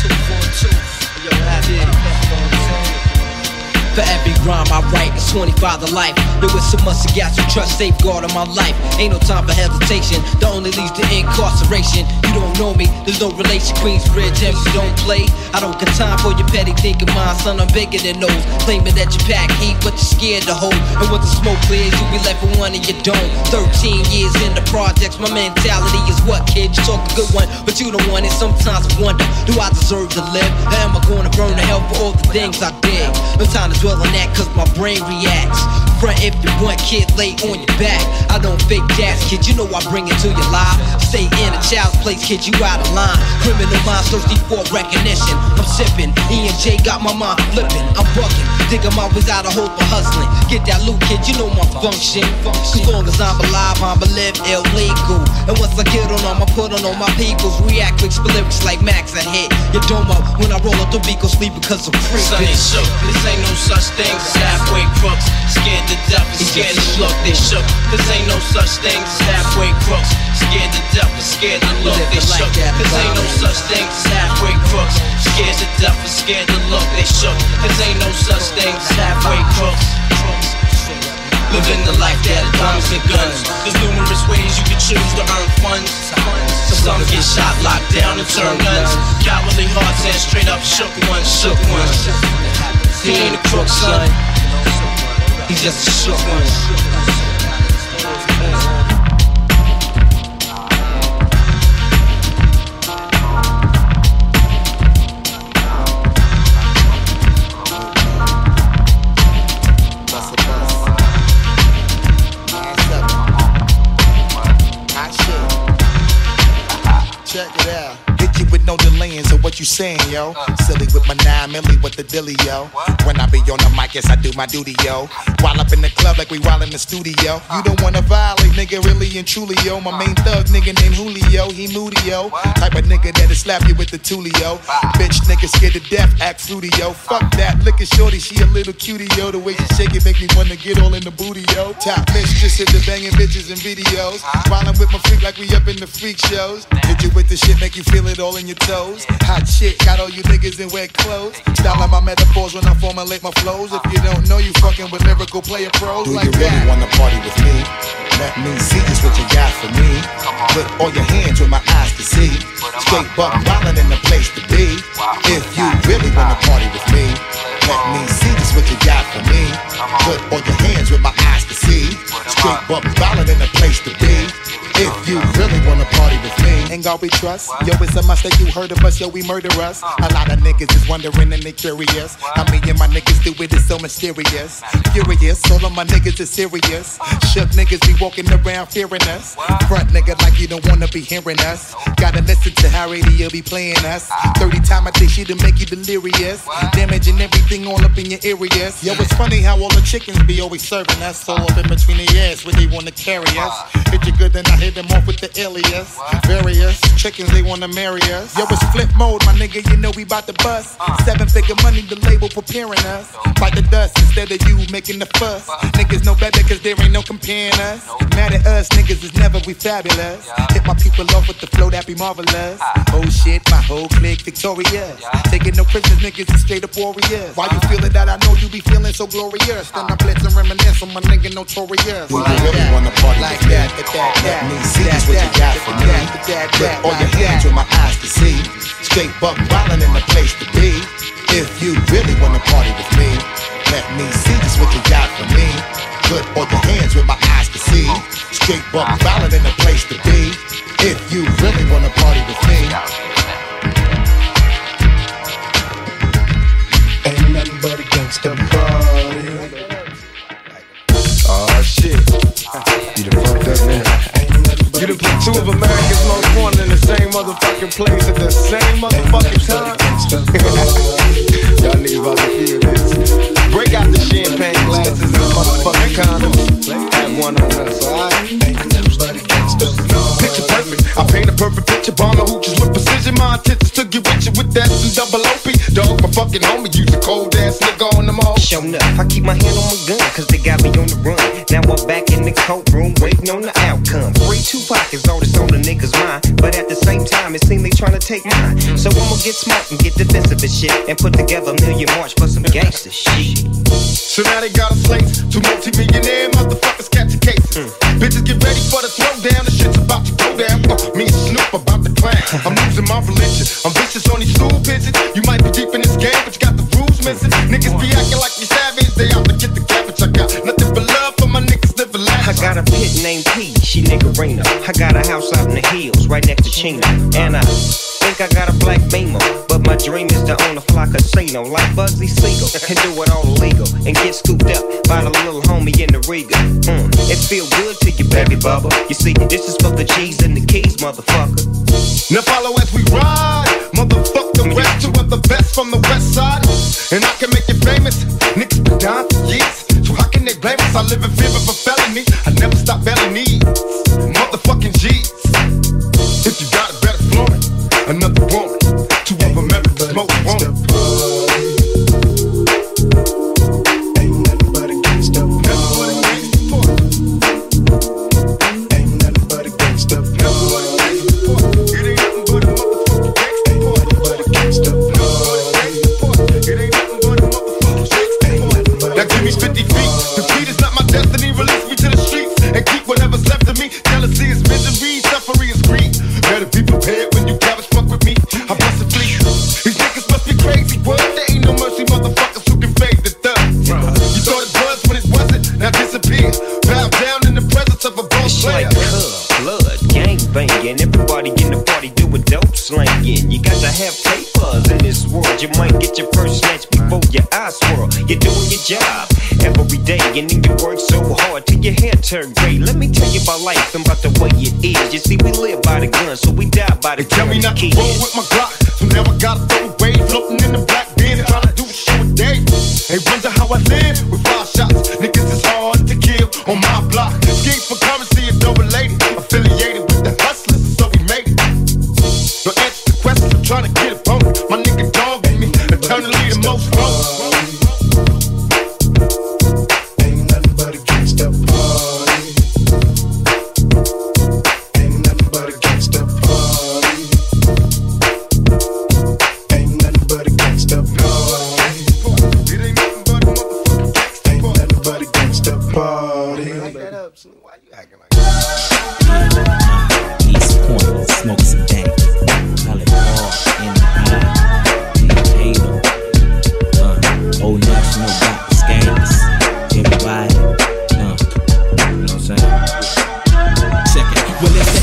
[SPEAKER 17] For every rhyme I write, it's twenty-five to life. There was so much gas to trust, safeguard in my life. Ain't no time for hesitation, that only leads to incarceration. You don't know me, there's no relation. Queensbridge, M C don't play. I don't got time for your petty thinking, mind, son, I'm bigger than those. Claiming that you pack heat, but you're scared to hold. And when the smoke clears, you be left with one and you don't. Thirteen years in the projects, my mentality is what, kid? You talk a good one, but you don't want it. Sometimes I wonder, do I deserve to live? Or am I gonna burn to hell for all the things I did? No time to dwell on that, cause my brain reacts. Front if you want, kid, lay on your back. I don't fake gas, kid, you know I bring it to your life. Stay in a child's place, kid, you out of line. Criminal minds thirsty for recognition. I'm sipping, E and J got my mind flipping. I'm bucking, digging my ways out of hope for hustling. Get that loot, kid, you know my function. As long as I'm alive, I'm a live illegal. And once I get on them, I put on all my peoples. React quick, split lyrics like Max, I hit your dome up. When I roll up the beat, go sleep because I'm free. Son, it's shook, this ain't no such thing as halfway crooks. Scared to death and scared to look, they shook. Cause ain't no such thing as halfway crooks. Scared to death and scared to look, they shook. Cause ain't no such thing as halfway crooks. Scared to death and scared to look, they shook. Cause ain't no such thing as halfway crooks. Living the life that is diamonds and guns. There's numerous ways you can choose to earn funds. Some get shot, locked down, and turn guns. Cowardly hearts and straight up shook ones, shook ones. He ain't a crook, son. He's just a shook one.
[SPEAKER 18] Check it out. Hit you with no delaying, so what you saying, yo? Silly with my nine milli with the dilly, yo. When I be on the mic, yes, I do my duty, yo. While up in the club like we while in the studio. You don't wanna violate, nigga, really and truly, yo. My main thug nigga named Julio, he moody, yo. Type of nigga that'll slap you with the tulio. Bitch nigga scared to death, act fruity, yo. Fuck that, look at shorty, she a little cutie, yo. The way she shake it make me wanna get all in the booty, yo. Top mistress at the banging bitches and videos. Wildin' with my freak like we up in the freak shows. Hit you with the shit, make you feel it all in your toes. Hot shit, got all you niggas in wet clothes. Styling my metaphors when I formulate my flows. If you don't know, you fucking with lyrical player pros. Do like you really that. Wanna party with me? Let me see just what you got for me. Put all your hands with my eyes to see. Straight buck wildin' in the place to be. If you really wanna party with me, let me see just what you got for me. Put all your hands with my eyes to see. Straight buck wildin' in the place to be. If you really wanna party with me, ain't God we trust. Yo, it's a must that you heard of us, yo, we murder us. A lot of niggas is wondering and they curious. How me and my niggas do it is so mysterious. Furious, all of my niggas is serious. Shook niggas be walking around fearing us. Front nigga like you don't wanna be hearing us. Gotta listen to how radio be playing us. thirty times I think she to make you delirious. Damaging everything all up in your areas. Yo, it's funny how all the chickens be always serving us. So up in between the ass where they wanna carry us. Hit you good, then I hit them off with the alias. Various chickens, they wanna marry us. Yo, it's flip mode, my nigga, you know we bout to bust. Seven figure money, the label preparing us. Fight the dust instead of you making the fuss. Niggas know better cause there ain't no comparing us. Mad at us, niggas is never we fabulous. Hit my people off with the flow that be marvelous. Oh shit, my whole clique victorious. Taking no prisoners, niggas is straight up warriors. Why you feeling that? I know you be feeling so glorious. Then I blitz and reminisce on my nigga notorious.
[SPEAKER 2] Well, you really wanna party like that, that, that, that. Let me see just what you got for me. Put all your hands with my eyes to see. Straight buck wildin' in the place to be. If you really wanna party with me, let me see just what you got for me. Put all your hands with my eyes to see. Straight buck wildin' in the place to be. If you really wanna party with me.
[SPEAKER 19] Ain't nothing but a gangsta party.
[SPEAKER 10] Oh shit. You done fucked up, man. You done put two of America's most wanted in the same motherfucking place at the same motherfucking time. Y'all niggas about to feel this. Break out the champagne glasses and motherfucking condoms. Have one on us, alright? Picture perfect. I paint a perfect picture. Bomber hooches with precision. My intentions to get with you with that and double O P. Dog, my fucking homie. Use a cold ass nigga on them all.
[SPEAKER 5] Show enough. I keep my hand on my gun, cause they got me on the run. Now I'm back in the courtroom, waiting on the outcome. Free two pockets, all this on the niggas' mind. But at the same time, it seems they tryna take mine. So I'ma get smart and get defensive and shit. And put together a million march for some gangster shit.
[SPEAKER 10] So now they got a slate. Two multi-millionaire motherfuckers catching cases. Mm. Bitches get ready for the throwdown. The shit's about to go down. Uh, me and Snoop about to clown. I'm losing my religion. I'm vicious on these stool pigeons. You might be deep in this game, but you got the rules missing. Niggas be acting like you savage. They out to get the cabbage. I got nothing but love for my niggas living life.
[SPEAKER 5] I got a pit named P, she niggerina. I got a house out in the hills, right next to Chino. And I think I got a black Beamer, but my dream is to own a fly casino like Bugsy Siegel and do it all illegal and get scooped up by the little homie in the Riga. Mm, it feel good to you, baby bubba. You see, this is for the G's and the keys, motherfucker.
[SPEAKER 10] Now follow as we ride, motherfuck the rest. Two of the best from the west side, and I can make you famous. Niggas been down for years, so how can they blame us? I live in fear of a felony. I never stop belly needs, motherfucking G's. If you got it, better floor it. Another woman, two of America's most wanted.
[SPEAKER 19] Ain't nothing but a gangsta party. Ain't nothing but a gangsta party.
[SPEAKER 10] It ain't nothing but a motherfucking gangsta party. It ain't nothing but a motherfucking gangsta party. Now give me fifty feet. Defeat is not my destiny. Release me to the streets and keep whatever's left of me. Jealousy is misery, suffering is greed. Better be prepared when you cabbage fuck with me. I bust a fleet. These niggas must be crazy. What? There ain't no mercy, motherfuckers who can fade the thug. You thought it was when it wasn't. Now disappear. Bow down in the presence of a boss player.
[SPEAKER 5] It's like cub, blood, gang banging. Everybody in the party doing dope slanging. You got to have papers in this world. You might get your first snatch before your eyes swirl. You're doing your job every day, and then you work so hard till your hair turn gray. Let me tell you about life and about the way it is. You see, we live by the gun, so we die by the gun.
[SPEAKER 10] Tell me not to roll with my Glock, so now I gotta throw away. Floating in the black bin, trying to do a show a day. They wonder how I live with five shots. Niggas is hard to kill on my block. Schemes for currency is no related. Affiliated with the hustlers, so we made it. No answer to questions, I'm trying to get a bone. My nigga dog in me, eternally the most wrong.
[SPEAKER 19] Ain't nothing but a gangsta party. Ain't nothing but a gangsta party. Ain't nothing but a gangsta party. Ain't nothing but a gangsta party.
[SPEAKER 3] East Point, smoke some dank. Call it all in the eye. They hate 'em. Uh, Old National got the scams. Everybody, uh, you know what I'm saying? Check it. Well, it's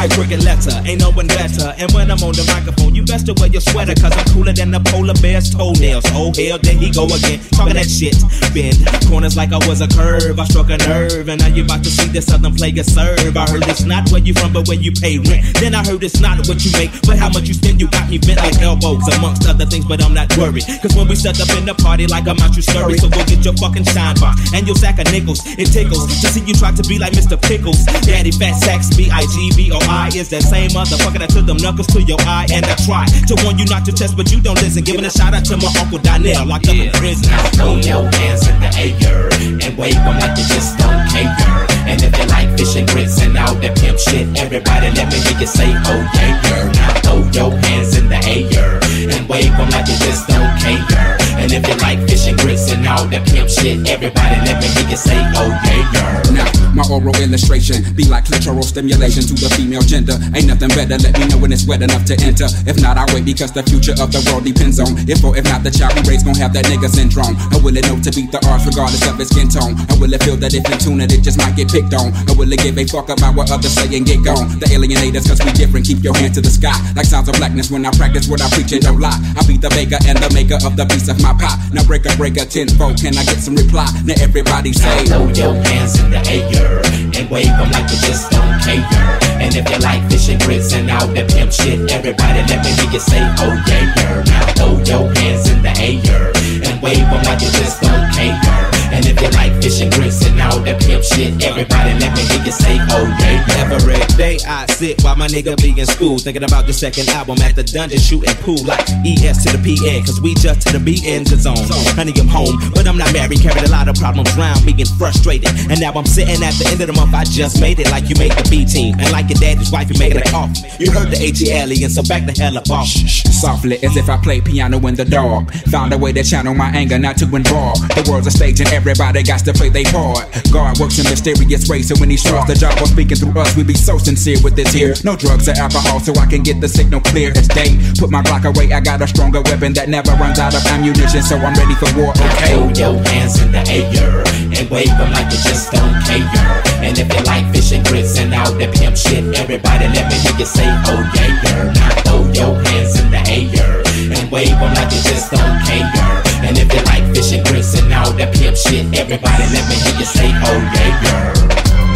[SPEAKER 3] I cricket letter, ain't no one better. And when I'm on the microphone, you best to wear your sweater, cause I'm cooler than the polar bear's toenails. Oh hell, there he go again, talking that shit. Bend corners like I was a curve, I struck a nerve. And now you about to see the southern player serve. I heard it's not where you from, but where you pay rent. Then I heard it's not what you make, but how much you spend. You got me bent like elbows, amongst other things, but I'm not worried. Cause when we set up in the party like I'm out, you scurry. So go get your fucking shine box and your sack of nickels. It tickles to see you try to be like Mister Pickles. Daddy Fat Sacks, B I G B O I is that same motherfucker that took them knuckles to your eye. And I try to warn you not to test, but you don't listen. Giving a shout out to my Uncle Donnell, locked up in prison.
[SPEAKER 20] Now throw your hands in the air and wave them like you just don't care. And if you like fish and grits and all that pimp shit, everybody let me hear you say, oh yeah, yeah. Now throw your hands in the air and wave them like you just don't care. And if you like fish and grits and all that pimp shit, everybody let me hear you say, oh yeah, yeah.
[SPEAKER 21] Now, my oral illustration be like clitoral stimulation to the female gender. Ain't nothing better, let me know when it's wet enough to enter. If not, I wait because the future of the world depends on if or if not the child we raise gon' have that nigga syndrome. Or will it know to beat the odds regardless of its skin tone? Or will it feel that if in tune it, it just might get picked on? Or will it give a fuck about what others say and get gone? The alienators, cause we different, keep your hand to the sky. Like sounds of blackness when I practice what I preach and don't lie. I be the baker and the maker of the piece of my pie. Now break a break a tenfold, can I get some reply? Now everybody say,
[SPEAKER 20] now throw your hands in the air and wave them like you just don't care. And if you like fish and grits and all that pimp shit, everybody let me hear you say, oh yeah, yeah. Now throw your hands in the air and wave them like you just don't care. And if you like fish and grits and all that pimp shit, everybody let me hear you say, oh yeah, yeah.
[SPEAKER 3] Every day I sit while my nigga be in school, thinking about the second album at the dungeon shooting pool like E S to the P N, cause we just to the B N the zone. Honey, I'm home, but I'm not married, carried a lot of problems round, being frustrated. And now I'm sitting at the end of the month, I just made it like you made the B team. And like your daddy's wife, you making a coffee. You heard the H E alien, so back the hell up off.
[SPEAKER 21] Softly, as if I play piano in the dark. Found a way to channel my anger, not to involve. The world's a stage and everybody got to play their part. God works in mysterious ways, so when he starts the job of speaking through us, we be so sincere with this here. No drugs or alcohol, so I can get the signal clear as day. Put my Glock away, I got a stronger weapon that never runs out of ammunition, so I'm ready for war, okay?
[SPEAKER 20] Throw your hands in the air and wave them like you just don't care. And if you like fish and grits and all that pimp shit, everybody let me hear you say, oh yeah, yeah. Now throw your hands in the air and wave them like you just don't care. And if you like fish and grits and all that pimp shit, everybody let me hear you say, oh yeah, yeah.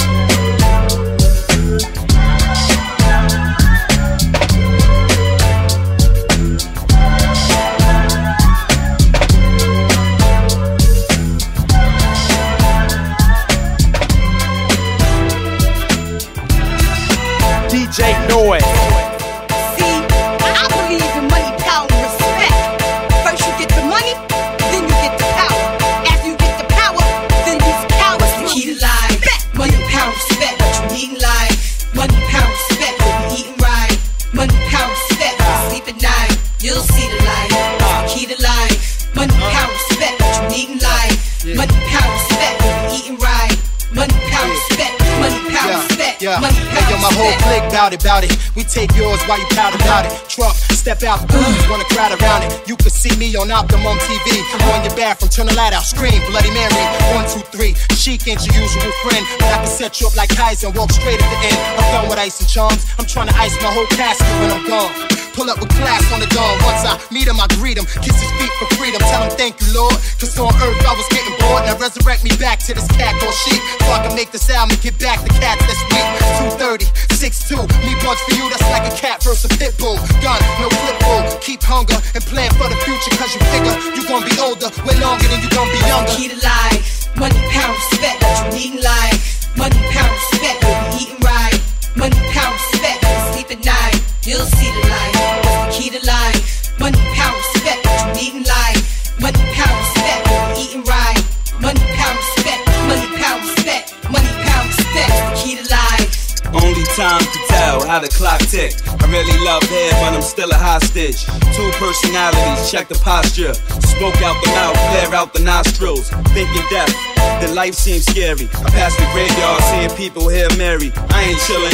[SPEAKER 22] D J Noise.
[SPEAKER 23] See, I believe in money, power, and respect. First you get the money, then you get the power. After you get the power, then these cowards will keep it alive. Money, power, respect, what you need in life. Money, power, respect, what we eating right. Money, power, respect, when you sleep at night. You'll see the light, the key to life. Money, power, respect, what you need in life. Money, power, respect, what we eating right. Money, power, respect, money, power, respect,
[SPEAKER 24] yeah.
[SPEAKER 23] money, power,
[SPEAKER 24] hey, yo, my whole clique bout it, bout it. We take yours while you pout about it. Truck, step out, booze, wanna crowd around it. You can see me on Optimum T V. On your bathroom, turn the light out, scream, Bloody Mary. One, two, three. Chic ain't your usual friend, but I can set you up like Kaiser and walk straight at the end. I'm done with ice and charms. I'm trying to ice my whole casket when I'm gone. Pull up with class on the dawn. Once I meet him, I greet him. Kiss his feet for freedom. Tell him thank you, Lord. Cause on earth I was getting bored. Now resurrect me back to this cat called sheep. So I can make this album and get back the cats this week. two thirty, six two. Me bugs for you, that's like a cat versus a pit bull. Gun, no flip bull. Keep hunger and plan for the future. Cause you figure you gon' be older way longer than you gon' be younger.
[SPEAKER 23] Key to life. Money, power, respect, what you need in life. Money, power, respect, what we eating right. Money, power, respect, when you sleep at night. You'll see the light, that's the key to life. Money, power, respect, what you need in life. Money, power, respect, what we eating right. Money, power, respect, money, power, respect. Money, power, respect, the key to life.
[SPEAKER 25] Only time to tell how the clock ticked. I really love head, but I'm still a hostage. Two personalities, check the posture. Smoke out the mouth, flare out the nostrils. Thinking death, the life seems scary. I pass the graveyard, seeing people here married. I ain't chillin'.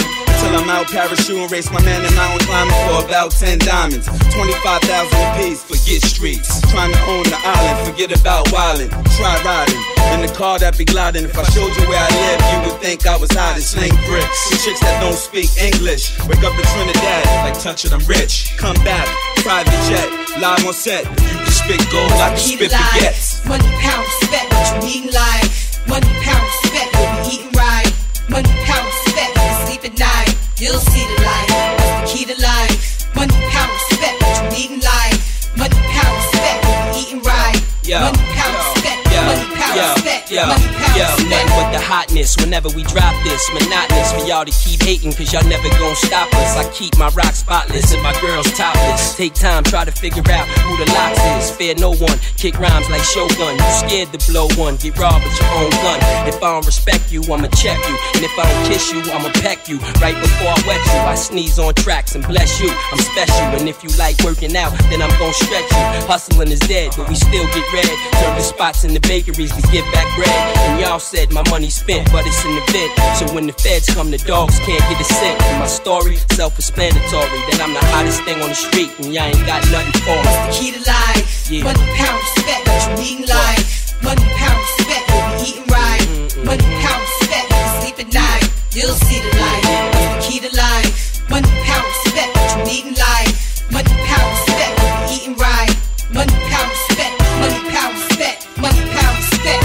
[SPEAKER 25] till I'm out parachuting, race my man and mountain climbing for about ten diamonds. twenty-five thousand apiece, forget streets. Trying to own the island, forget about wildin'. Try riding in the car that be gliding. If I showed you where I live, you would think I was hiding. Sling bricks, the chicks that don't speak English. Wake up in Trinidad, like touch it, I'm rich. Come back, private jet, live on set. You can spit gold, I can spit baguettes.
[SPEAKER 23] Money, pound, respect, what you need in life. Money, pound, respect, what we eating right. Money, pound, respect, what we sleep at night. You'll see the light, that's the key to life. Money, pound, respect, what you need in life. Money, pound, respect, what we eating right.
[SPEAKER 5] Yo,
[SPEAKER 23] money, pound, respect, money, pound,
[SPEAKER 5] yo,
[SPEAKER 23] respect,
[SPEAKER 5] yo,
[SPEAKER 23] money, pound,
[SPEAKER 5] yo,
[SPEAKER 23] respect.
[SPEAKER 5] nothing but the hotness whenever we drop this. Monotonous for y'all to keep hating, cause y'all never gon' stop us. I keep my rock spotless and my girls topless. Take time, try to figure out who the locks is. Fear no one, kick rhymes like Shogun. You scared to blow one, get robbed with your own gun. If I don't respect you, I'ma check you. And if I don't kiss you, I'ma peck you. Right before I wet you, I sneeze on tracks and bless you. I'm special, and if you like working out, then I'm gon' stretch you. Hustling is dead, but we still get red. Turn the spots in the bakeries to give back bread. And y'all said my money's spent, but it's in the vent. So when the feds come, the dogs can't get a cent. And my story, self-explanatory, that I'm the hottest thing on the street, and y'all ain't got nothing for me.
[SPEAKER 23] The key to life.
[SPEAKER 5] Yeah.
[SPEAKER 23] Money, pound, respect, what you need in life. Money, pound, respect, what we eating right. Money, pound, respect, what we sleep at night. You'll see the light. That's the key to life. Money, pound, respect, what you need in life. Money, pound, respect, what we eating right. Money, pound, respect, money, pound, respect, money, pound, respect.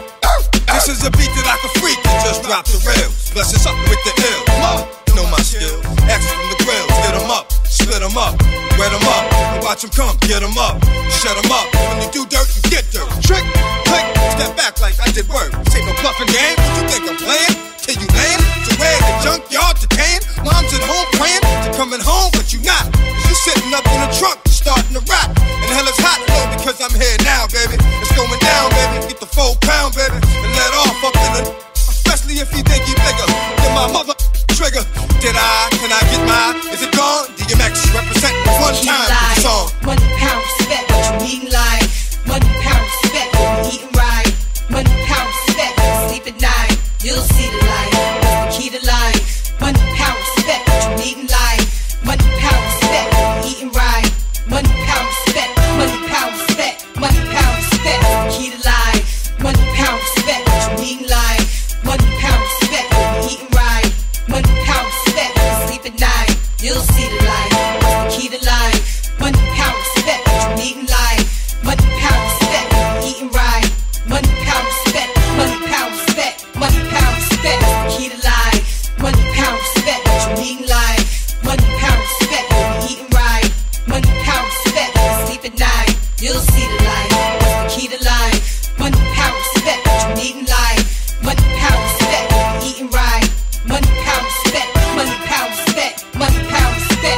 [SPEAKER 10] This is a beat that I can freak and just drop the rails. Plus it's up with the ill. Mom, you know my skill. Action from the grills, get 'em up, split 'em up, wet 'em up, and watch 'em come, get 'em up, shut 'em up. When you do dirt, you get dirt. Trick, click, step back like I did work. This ain't no bluffing game. What you think I'm playing? Till you land, to where the junkyard detained. Mom's at home praying to coming home, but you not. Cause you sitting up in the trunk, starting to rap. And hell is hot, no, because I'm here now, baby. It's going down, baby. Get the full pound, baby, and let off up in the. Especially if you think you bigger than my mother trigger. Did I? Can I get mine? Is it gone? D M X represent one time for the song.
[SPEAKER 23] Money, pound, respect, what you need in life. Money, pound, respect, what we eating right. Money, pound, respect, what we sleep at night. You'll see the light. That's the key to life. Money, pound, respect, what you need in life. Money, pound, respect, what we eating right. Money, pound, respect, money, pound, respect, money, pound, respect. That's the key to life. Money, pound, respect, what you need in life. Money, pound, respect, what we eating right. Money, pound, respect, what we sleep at night. You'll see the light. That's the key to life. Money, pound, respect, what you need in life. Money, pound, respect, what we eating right. Money, pound, respect, money, pound, respect, money, pound, respect. That's the key to life. Money, pound, respect, what you need in life. Money, pound, respect, what we eating right. Money, pound, respect, what we sleep at night. You'll see the light. That's the key to life. Money, pound, respect, what you need in life. Money, pound, respect, what we eating right. Money, pound, respect, money, pound, respect, money, pound, respect.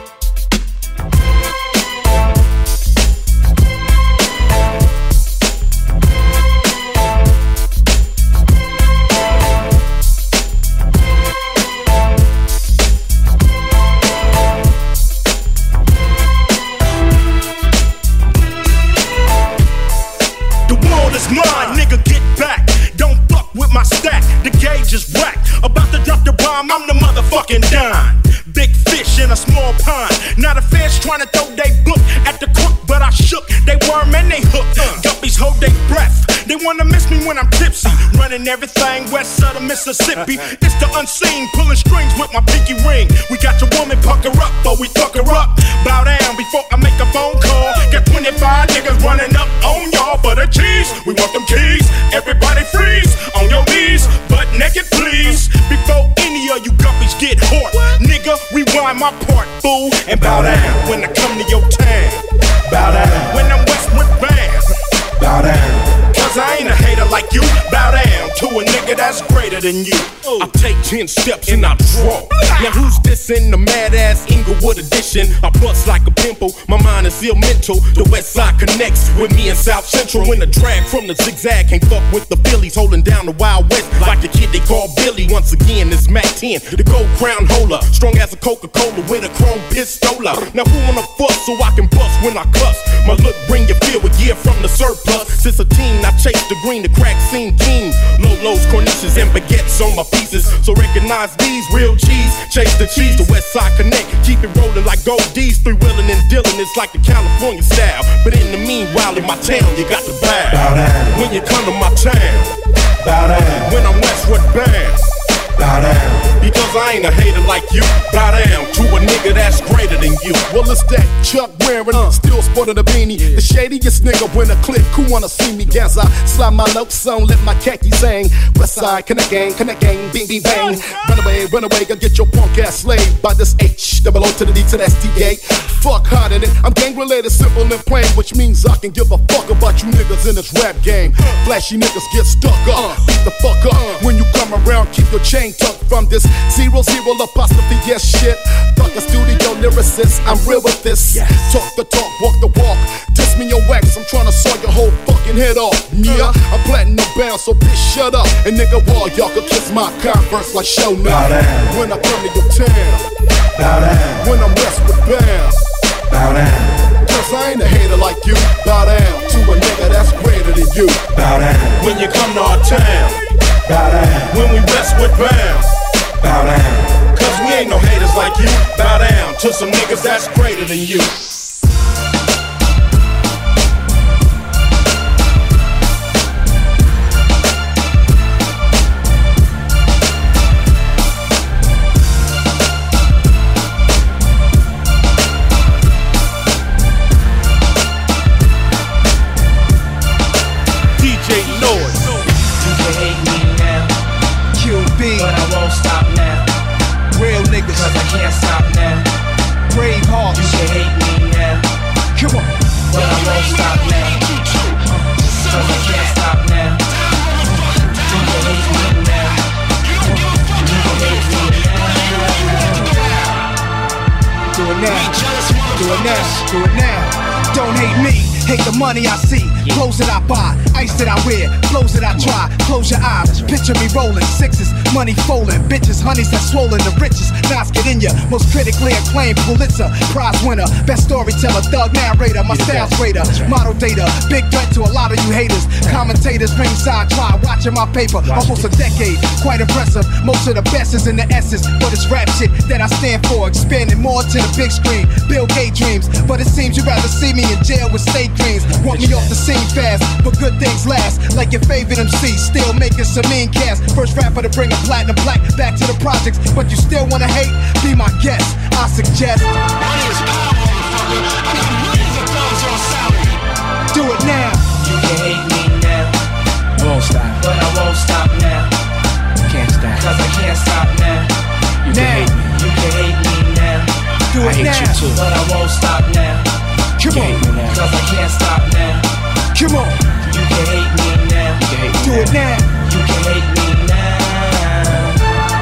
[SPEAKER 4] Is mine, nigga, get back. Don't fuck with my stack. The gauge is whack. About to drop the bomb, I'm the motherfucking dime. Big fish in a small pond. Not a fish trying to throw they book at the crook, but I shook. They worm and they hook. Guppies hold they breath. They wanna miss me when I'm tipsy. Running everything west of the Mississippi. It's the unseen, pulling strings with my pinky ring. We got your woman pucker up, but we fuck her up. Bow down before I make a phone call. Got twenty-five niggas running up on y'all for the cheese. We want them keys. Everybody freeze on your knees, butt naked please. Before any of you guppies get hot, nigga, rewind my part, fool, and bow down when I come to your town. Bow down when I'm Westwood Band. Bow down. Cause I ain't a hater like you. Bow down to a nigga that's greater than you. I take ten steps and I draw. Now who's this in the mad ass Inglewood edition? I bust like a pimple, my mind is ill mental. The west side connects with me in South Central. When the drag from the zigzag can't fuck with the Phillies, holding down the Wild West like the kid they call Billy. Once again, it's Mac ten, the gold crown holder, strong as a Coca-Cola with a chrome pistola. Now who wanna fuss so I can bust when I cuss? My look bring you feel a year from the surplus. Since a teen I chased the green, the crack scene king. Low polos, cornices, and baguettes on my pieces. So recognize these real G's. Chase the cheese, the West Side Connect. Keep it rolling like gold D's. Three wheeling and dealing, it's like the California style. But in the meanwhile, in my town, you got to bow. Bow down. When you come to my town, bow down. When I'm westward bound, bow down. Because I ain't a hater like you. Bow down to a nigga that's greater than you.
[SPEAKER 2] Well, it's that Chuck wearing, uh, still sporting a beanie. Yeah. The shadiest nigga when a clip, who wanna see me? Guess I slide my notes on, let my khaki sing. West side, connect gang, connect gang, bing, bing, bang. Run away, run away, go get your punk ass slayed by this H, double O to the D to the S T A. Fuck harder than I'm gang related, simple and plain, which means I can give a fuck about you niggas in this rap game. Flashy niggas get stuck up, beat the fuck up. When you come around, keep your chain tucked from this zero zero apostrophe yes shit. Fuck a studio lyricist, I'm real with this. Yes. Talk the talk, walk the walk. Diss me your wax, I'm tryna saw your whole fucking head off. Yeah, I'm platinum bound, so bitch shut up. And nigga, wall y'all could kiss my Converse like show now. When I come to your town, bow down. When I'm westward bound, bow down. Cause I ain't a hater like you. Bow down to a nigga that's greater than you. Bow down.
[SPEAKER 4] When you come to our town,
[SPEAKER 2] bow down.
[SPEAKER 4] When we westward bound,
[SPEAKER 2] bow down.
[SPEAKER 4] Cause we ain't no haters like you. Bow down to some niggas that's greater than you.
[SPEAKER 6] Do it now, don't hate me, hate the money I see. Clothes that I buy, ice that I wear, clothes that I try. Close your eyes, picture me rolling sixes, money folding, bitches, honeys that swollen the richest. Nas get in ya, most critically acclaimed Pulitzer Prize winner, best storyteller, thug narrator, my style's greater, model data, big threat to a lot of you haters. Commentators ringside try watching my paper, almost a decade, quite impressive. Most of the best is in the essence, but it's rap shit that I stand for, expanding more to the big screen. Bill Gates dreams, but it seems you'd rather see me in jail with state dreams. Want me off the scene fast, but good things last. Like your favorite M C, still making some mean cast. First rapper to bring a platinum black back to the projects, but you still wanna hate? Be my guest, I suggest. Money is power, motherfucker. I got millions of dollars on salary. Do it now.
[SPEAKER 7] You can hate me now. Won't stop, but I won't stop now. Can't stop, cause I can't stop now. You can now. hate me. You can hate me now.
[SPEAKER 6] Do it
[SPEAKER 7] I hate
[SPEAKER 6] now.
[SPEAKER 7] you too, but I won't stop now.
[SPEAKER 6] Come on,
[SPEAKER 7] cause I can't stop now.
[SPEAKER 6] Come on,
[SPEAKER 7] you can hate me now. You can hate me
[SPEAKER 6] do
[SPEAKER 7] now.
[SPEAKER 6] it now.
[SPEAKER 7] You can hate me now.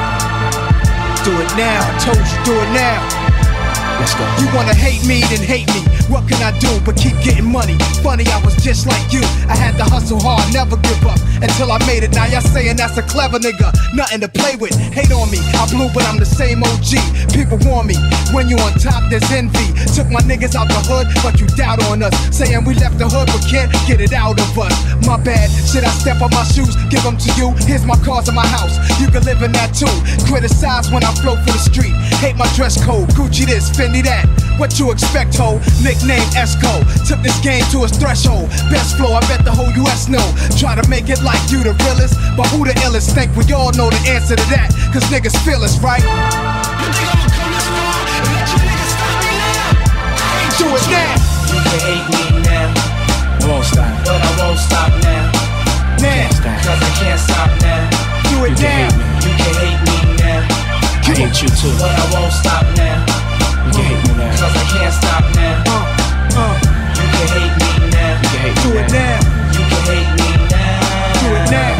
[SPEAKER 6] Do it now. I told you, do it now.
[SPEAKER 7] Let's go.
[SPEAKER 6] You wanna hate me, then hate me. What can I do but keep getting money? Funny, I was just like you. I had to hustle hard, never give up until I made it. Now y'all saying that's a clever nigga, nothing to play with. Hate on me, I blew, but I'm the same O G. People warn me, when you on top, there's envy. Took my niggas out the hood, but you doubt on us. Saying we left the hood, but can't get it out of us. My bad, should I step on my shoes, give them to you? Here's my cars in my house, you can live in that too. Criticize when I flow for the street. Hate my dress code, Gucci this, Fendi that. What you expect, ho? Nickname Esco. Took this game to its threshold. Best flow, I bet the whole U S know. Try to make it like you the realest, but who the illest? Think we all know the answer to that, cause niggas feel us, right? You think I'ma come this far and let you niggas stop me now? Do it now.
[SPEAKER 7] You can hate me now. I won't stop, but I won't stop now.
[SPEAKER 6] Now,
[SPEAKER 7] cause I can't stop now.
[SPEAKER 6] Do it
[SPEAKER 7] you
[SPEAKER 6] now.
[SPEAKER 7] Can you can hate me now. I hate you too, but I won't stop now. You can hate me now, cause I can't stop now.
[SPEAKER 6] Uh, uh.
[SPEAKER 7] You can hate me now. You can hate
[SPEAKER 6] Do
[SPEAKER 7] me
[SPEAKER 6] it
[SPEAKER 7] now.
[SPEAKER 6] now.
[SPEAKER 7] You can hate me now.
[SPEAKER 6] Do it now.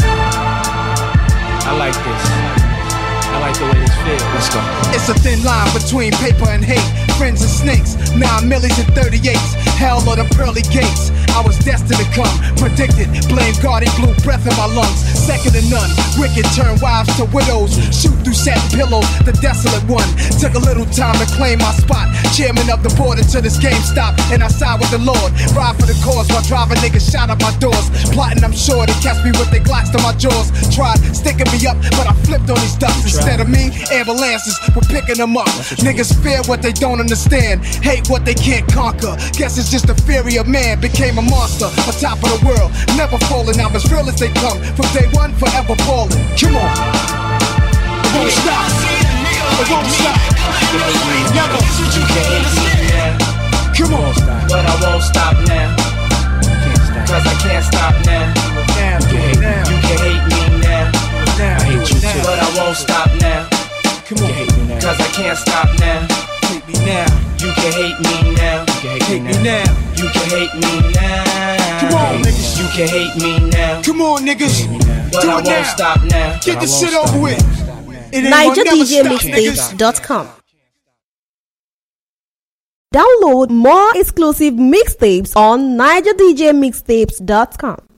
[SPEAKER 7] I like this. I like the way this feels. Let's go.
[SPEAKER 6] It's a thin line between paper and hate. Friends and snakes, nine millies and thirty-eights. Hell or the pearly gates. I was destined to come. Predicted, blame God, he blew breath in my lungs. Second to none, wicked turn wives to widows. Shoot through satin pillows, the desolate one. Took a little time to claim my spot. Chairman of the board until this game stopped, and I side with the Lord. Ride for the cause while driving niggas shot at my doors. Plotting, I'm sure they catch me with their glocks to my jaws. Tried sticking me up, but I flipped on these ducks. Instead of me, ambulances were picking them up. Niggas fear what they don't understand, hate what they can't conquer. Guess it's just the fury of man. Became a monster, on top of the world, never falling. I'm as real as they come. From day one, forever balling. Come on. It won't stop. It won't stop. Never.
[SPEAKER 7] You can hate me now.
[SPEAKER 6] Come on.
[SPEAKER 7] But I won't stop now. Cause I can't stop now.
[SPEAKER 6] Now,
[SPEAKER 7] you, can hate, you can hate me now.
[SPEAKER 6] Now,
[SPEAKER 7] I hate you too. But I won't stop now.
[SPEAKER 6] Come on.
[SPEAKER 7] You can hate me now. Cause I can't stop now.
[SPEAKER 6] Hate me now.
[SPEAKER 7] You can hate me now.
[SPEAKER 6] You can hate me now.
[SPEAKER 7] You can hate me now.
[SPEAKER 6] Come on, niggas.
[SPEAKER 7] You can hate me now.
[SPEAKER 6] Come on, niggas.
[SPEAKER 7] But
[SPEAKER 6] Do
[SPEAKER 7] I
[SPEAKER 6] it
[SPEAKER 7] won't
[SPEAKER 6] now.
[SPEAKER 7] stop now.
[SPEAKER 6] Get this shit over with. It ain't
[SPEAKER 1] Niger
[SPEAKER 6] gonna never
[SPEAKER 1] D J
[SPEAKER 6] stop,
[SPEAKER 1] Mixtapes dot com.
[SPEAKER 6] niggas.
[SPEAKER 1] Download more exclusive mixtapes on Niger D J Mixtapes dot com.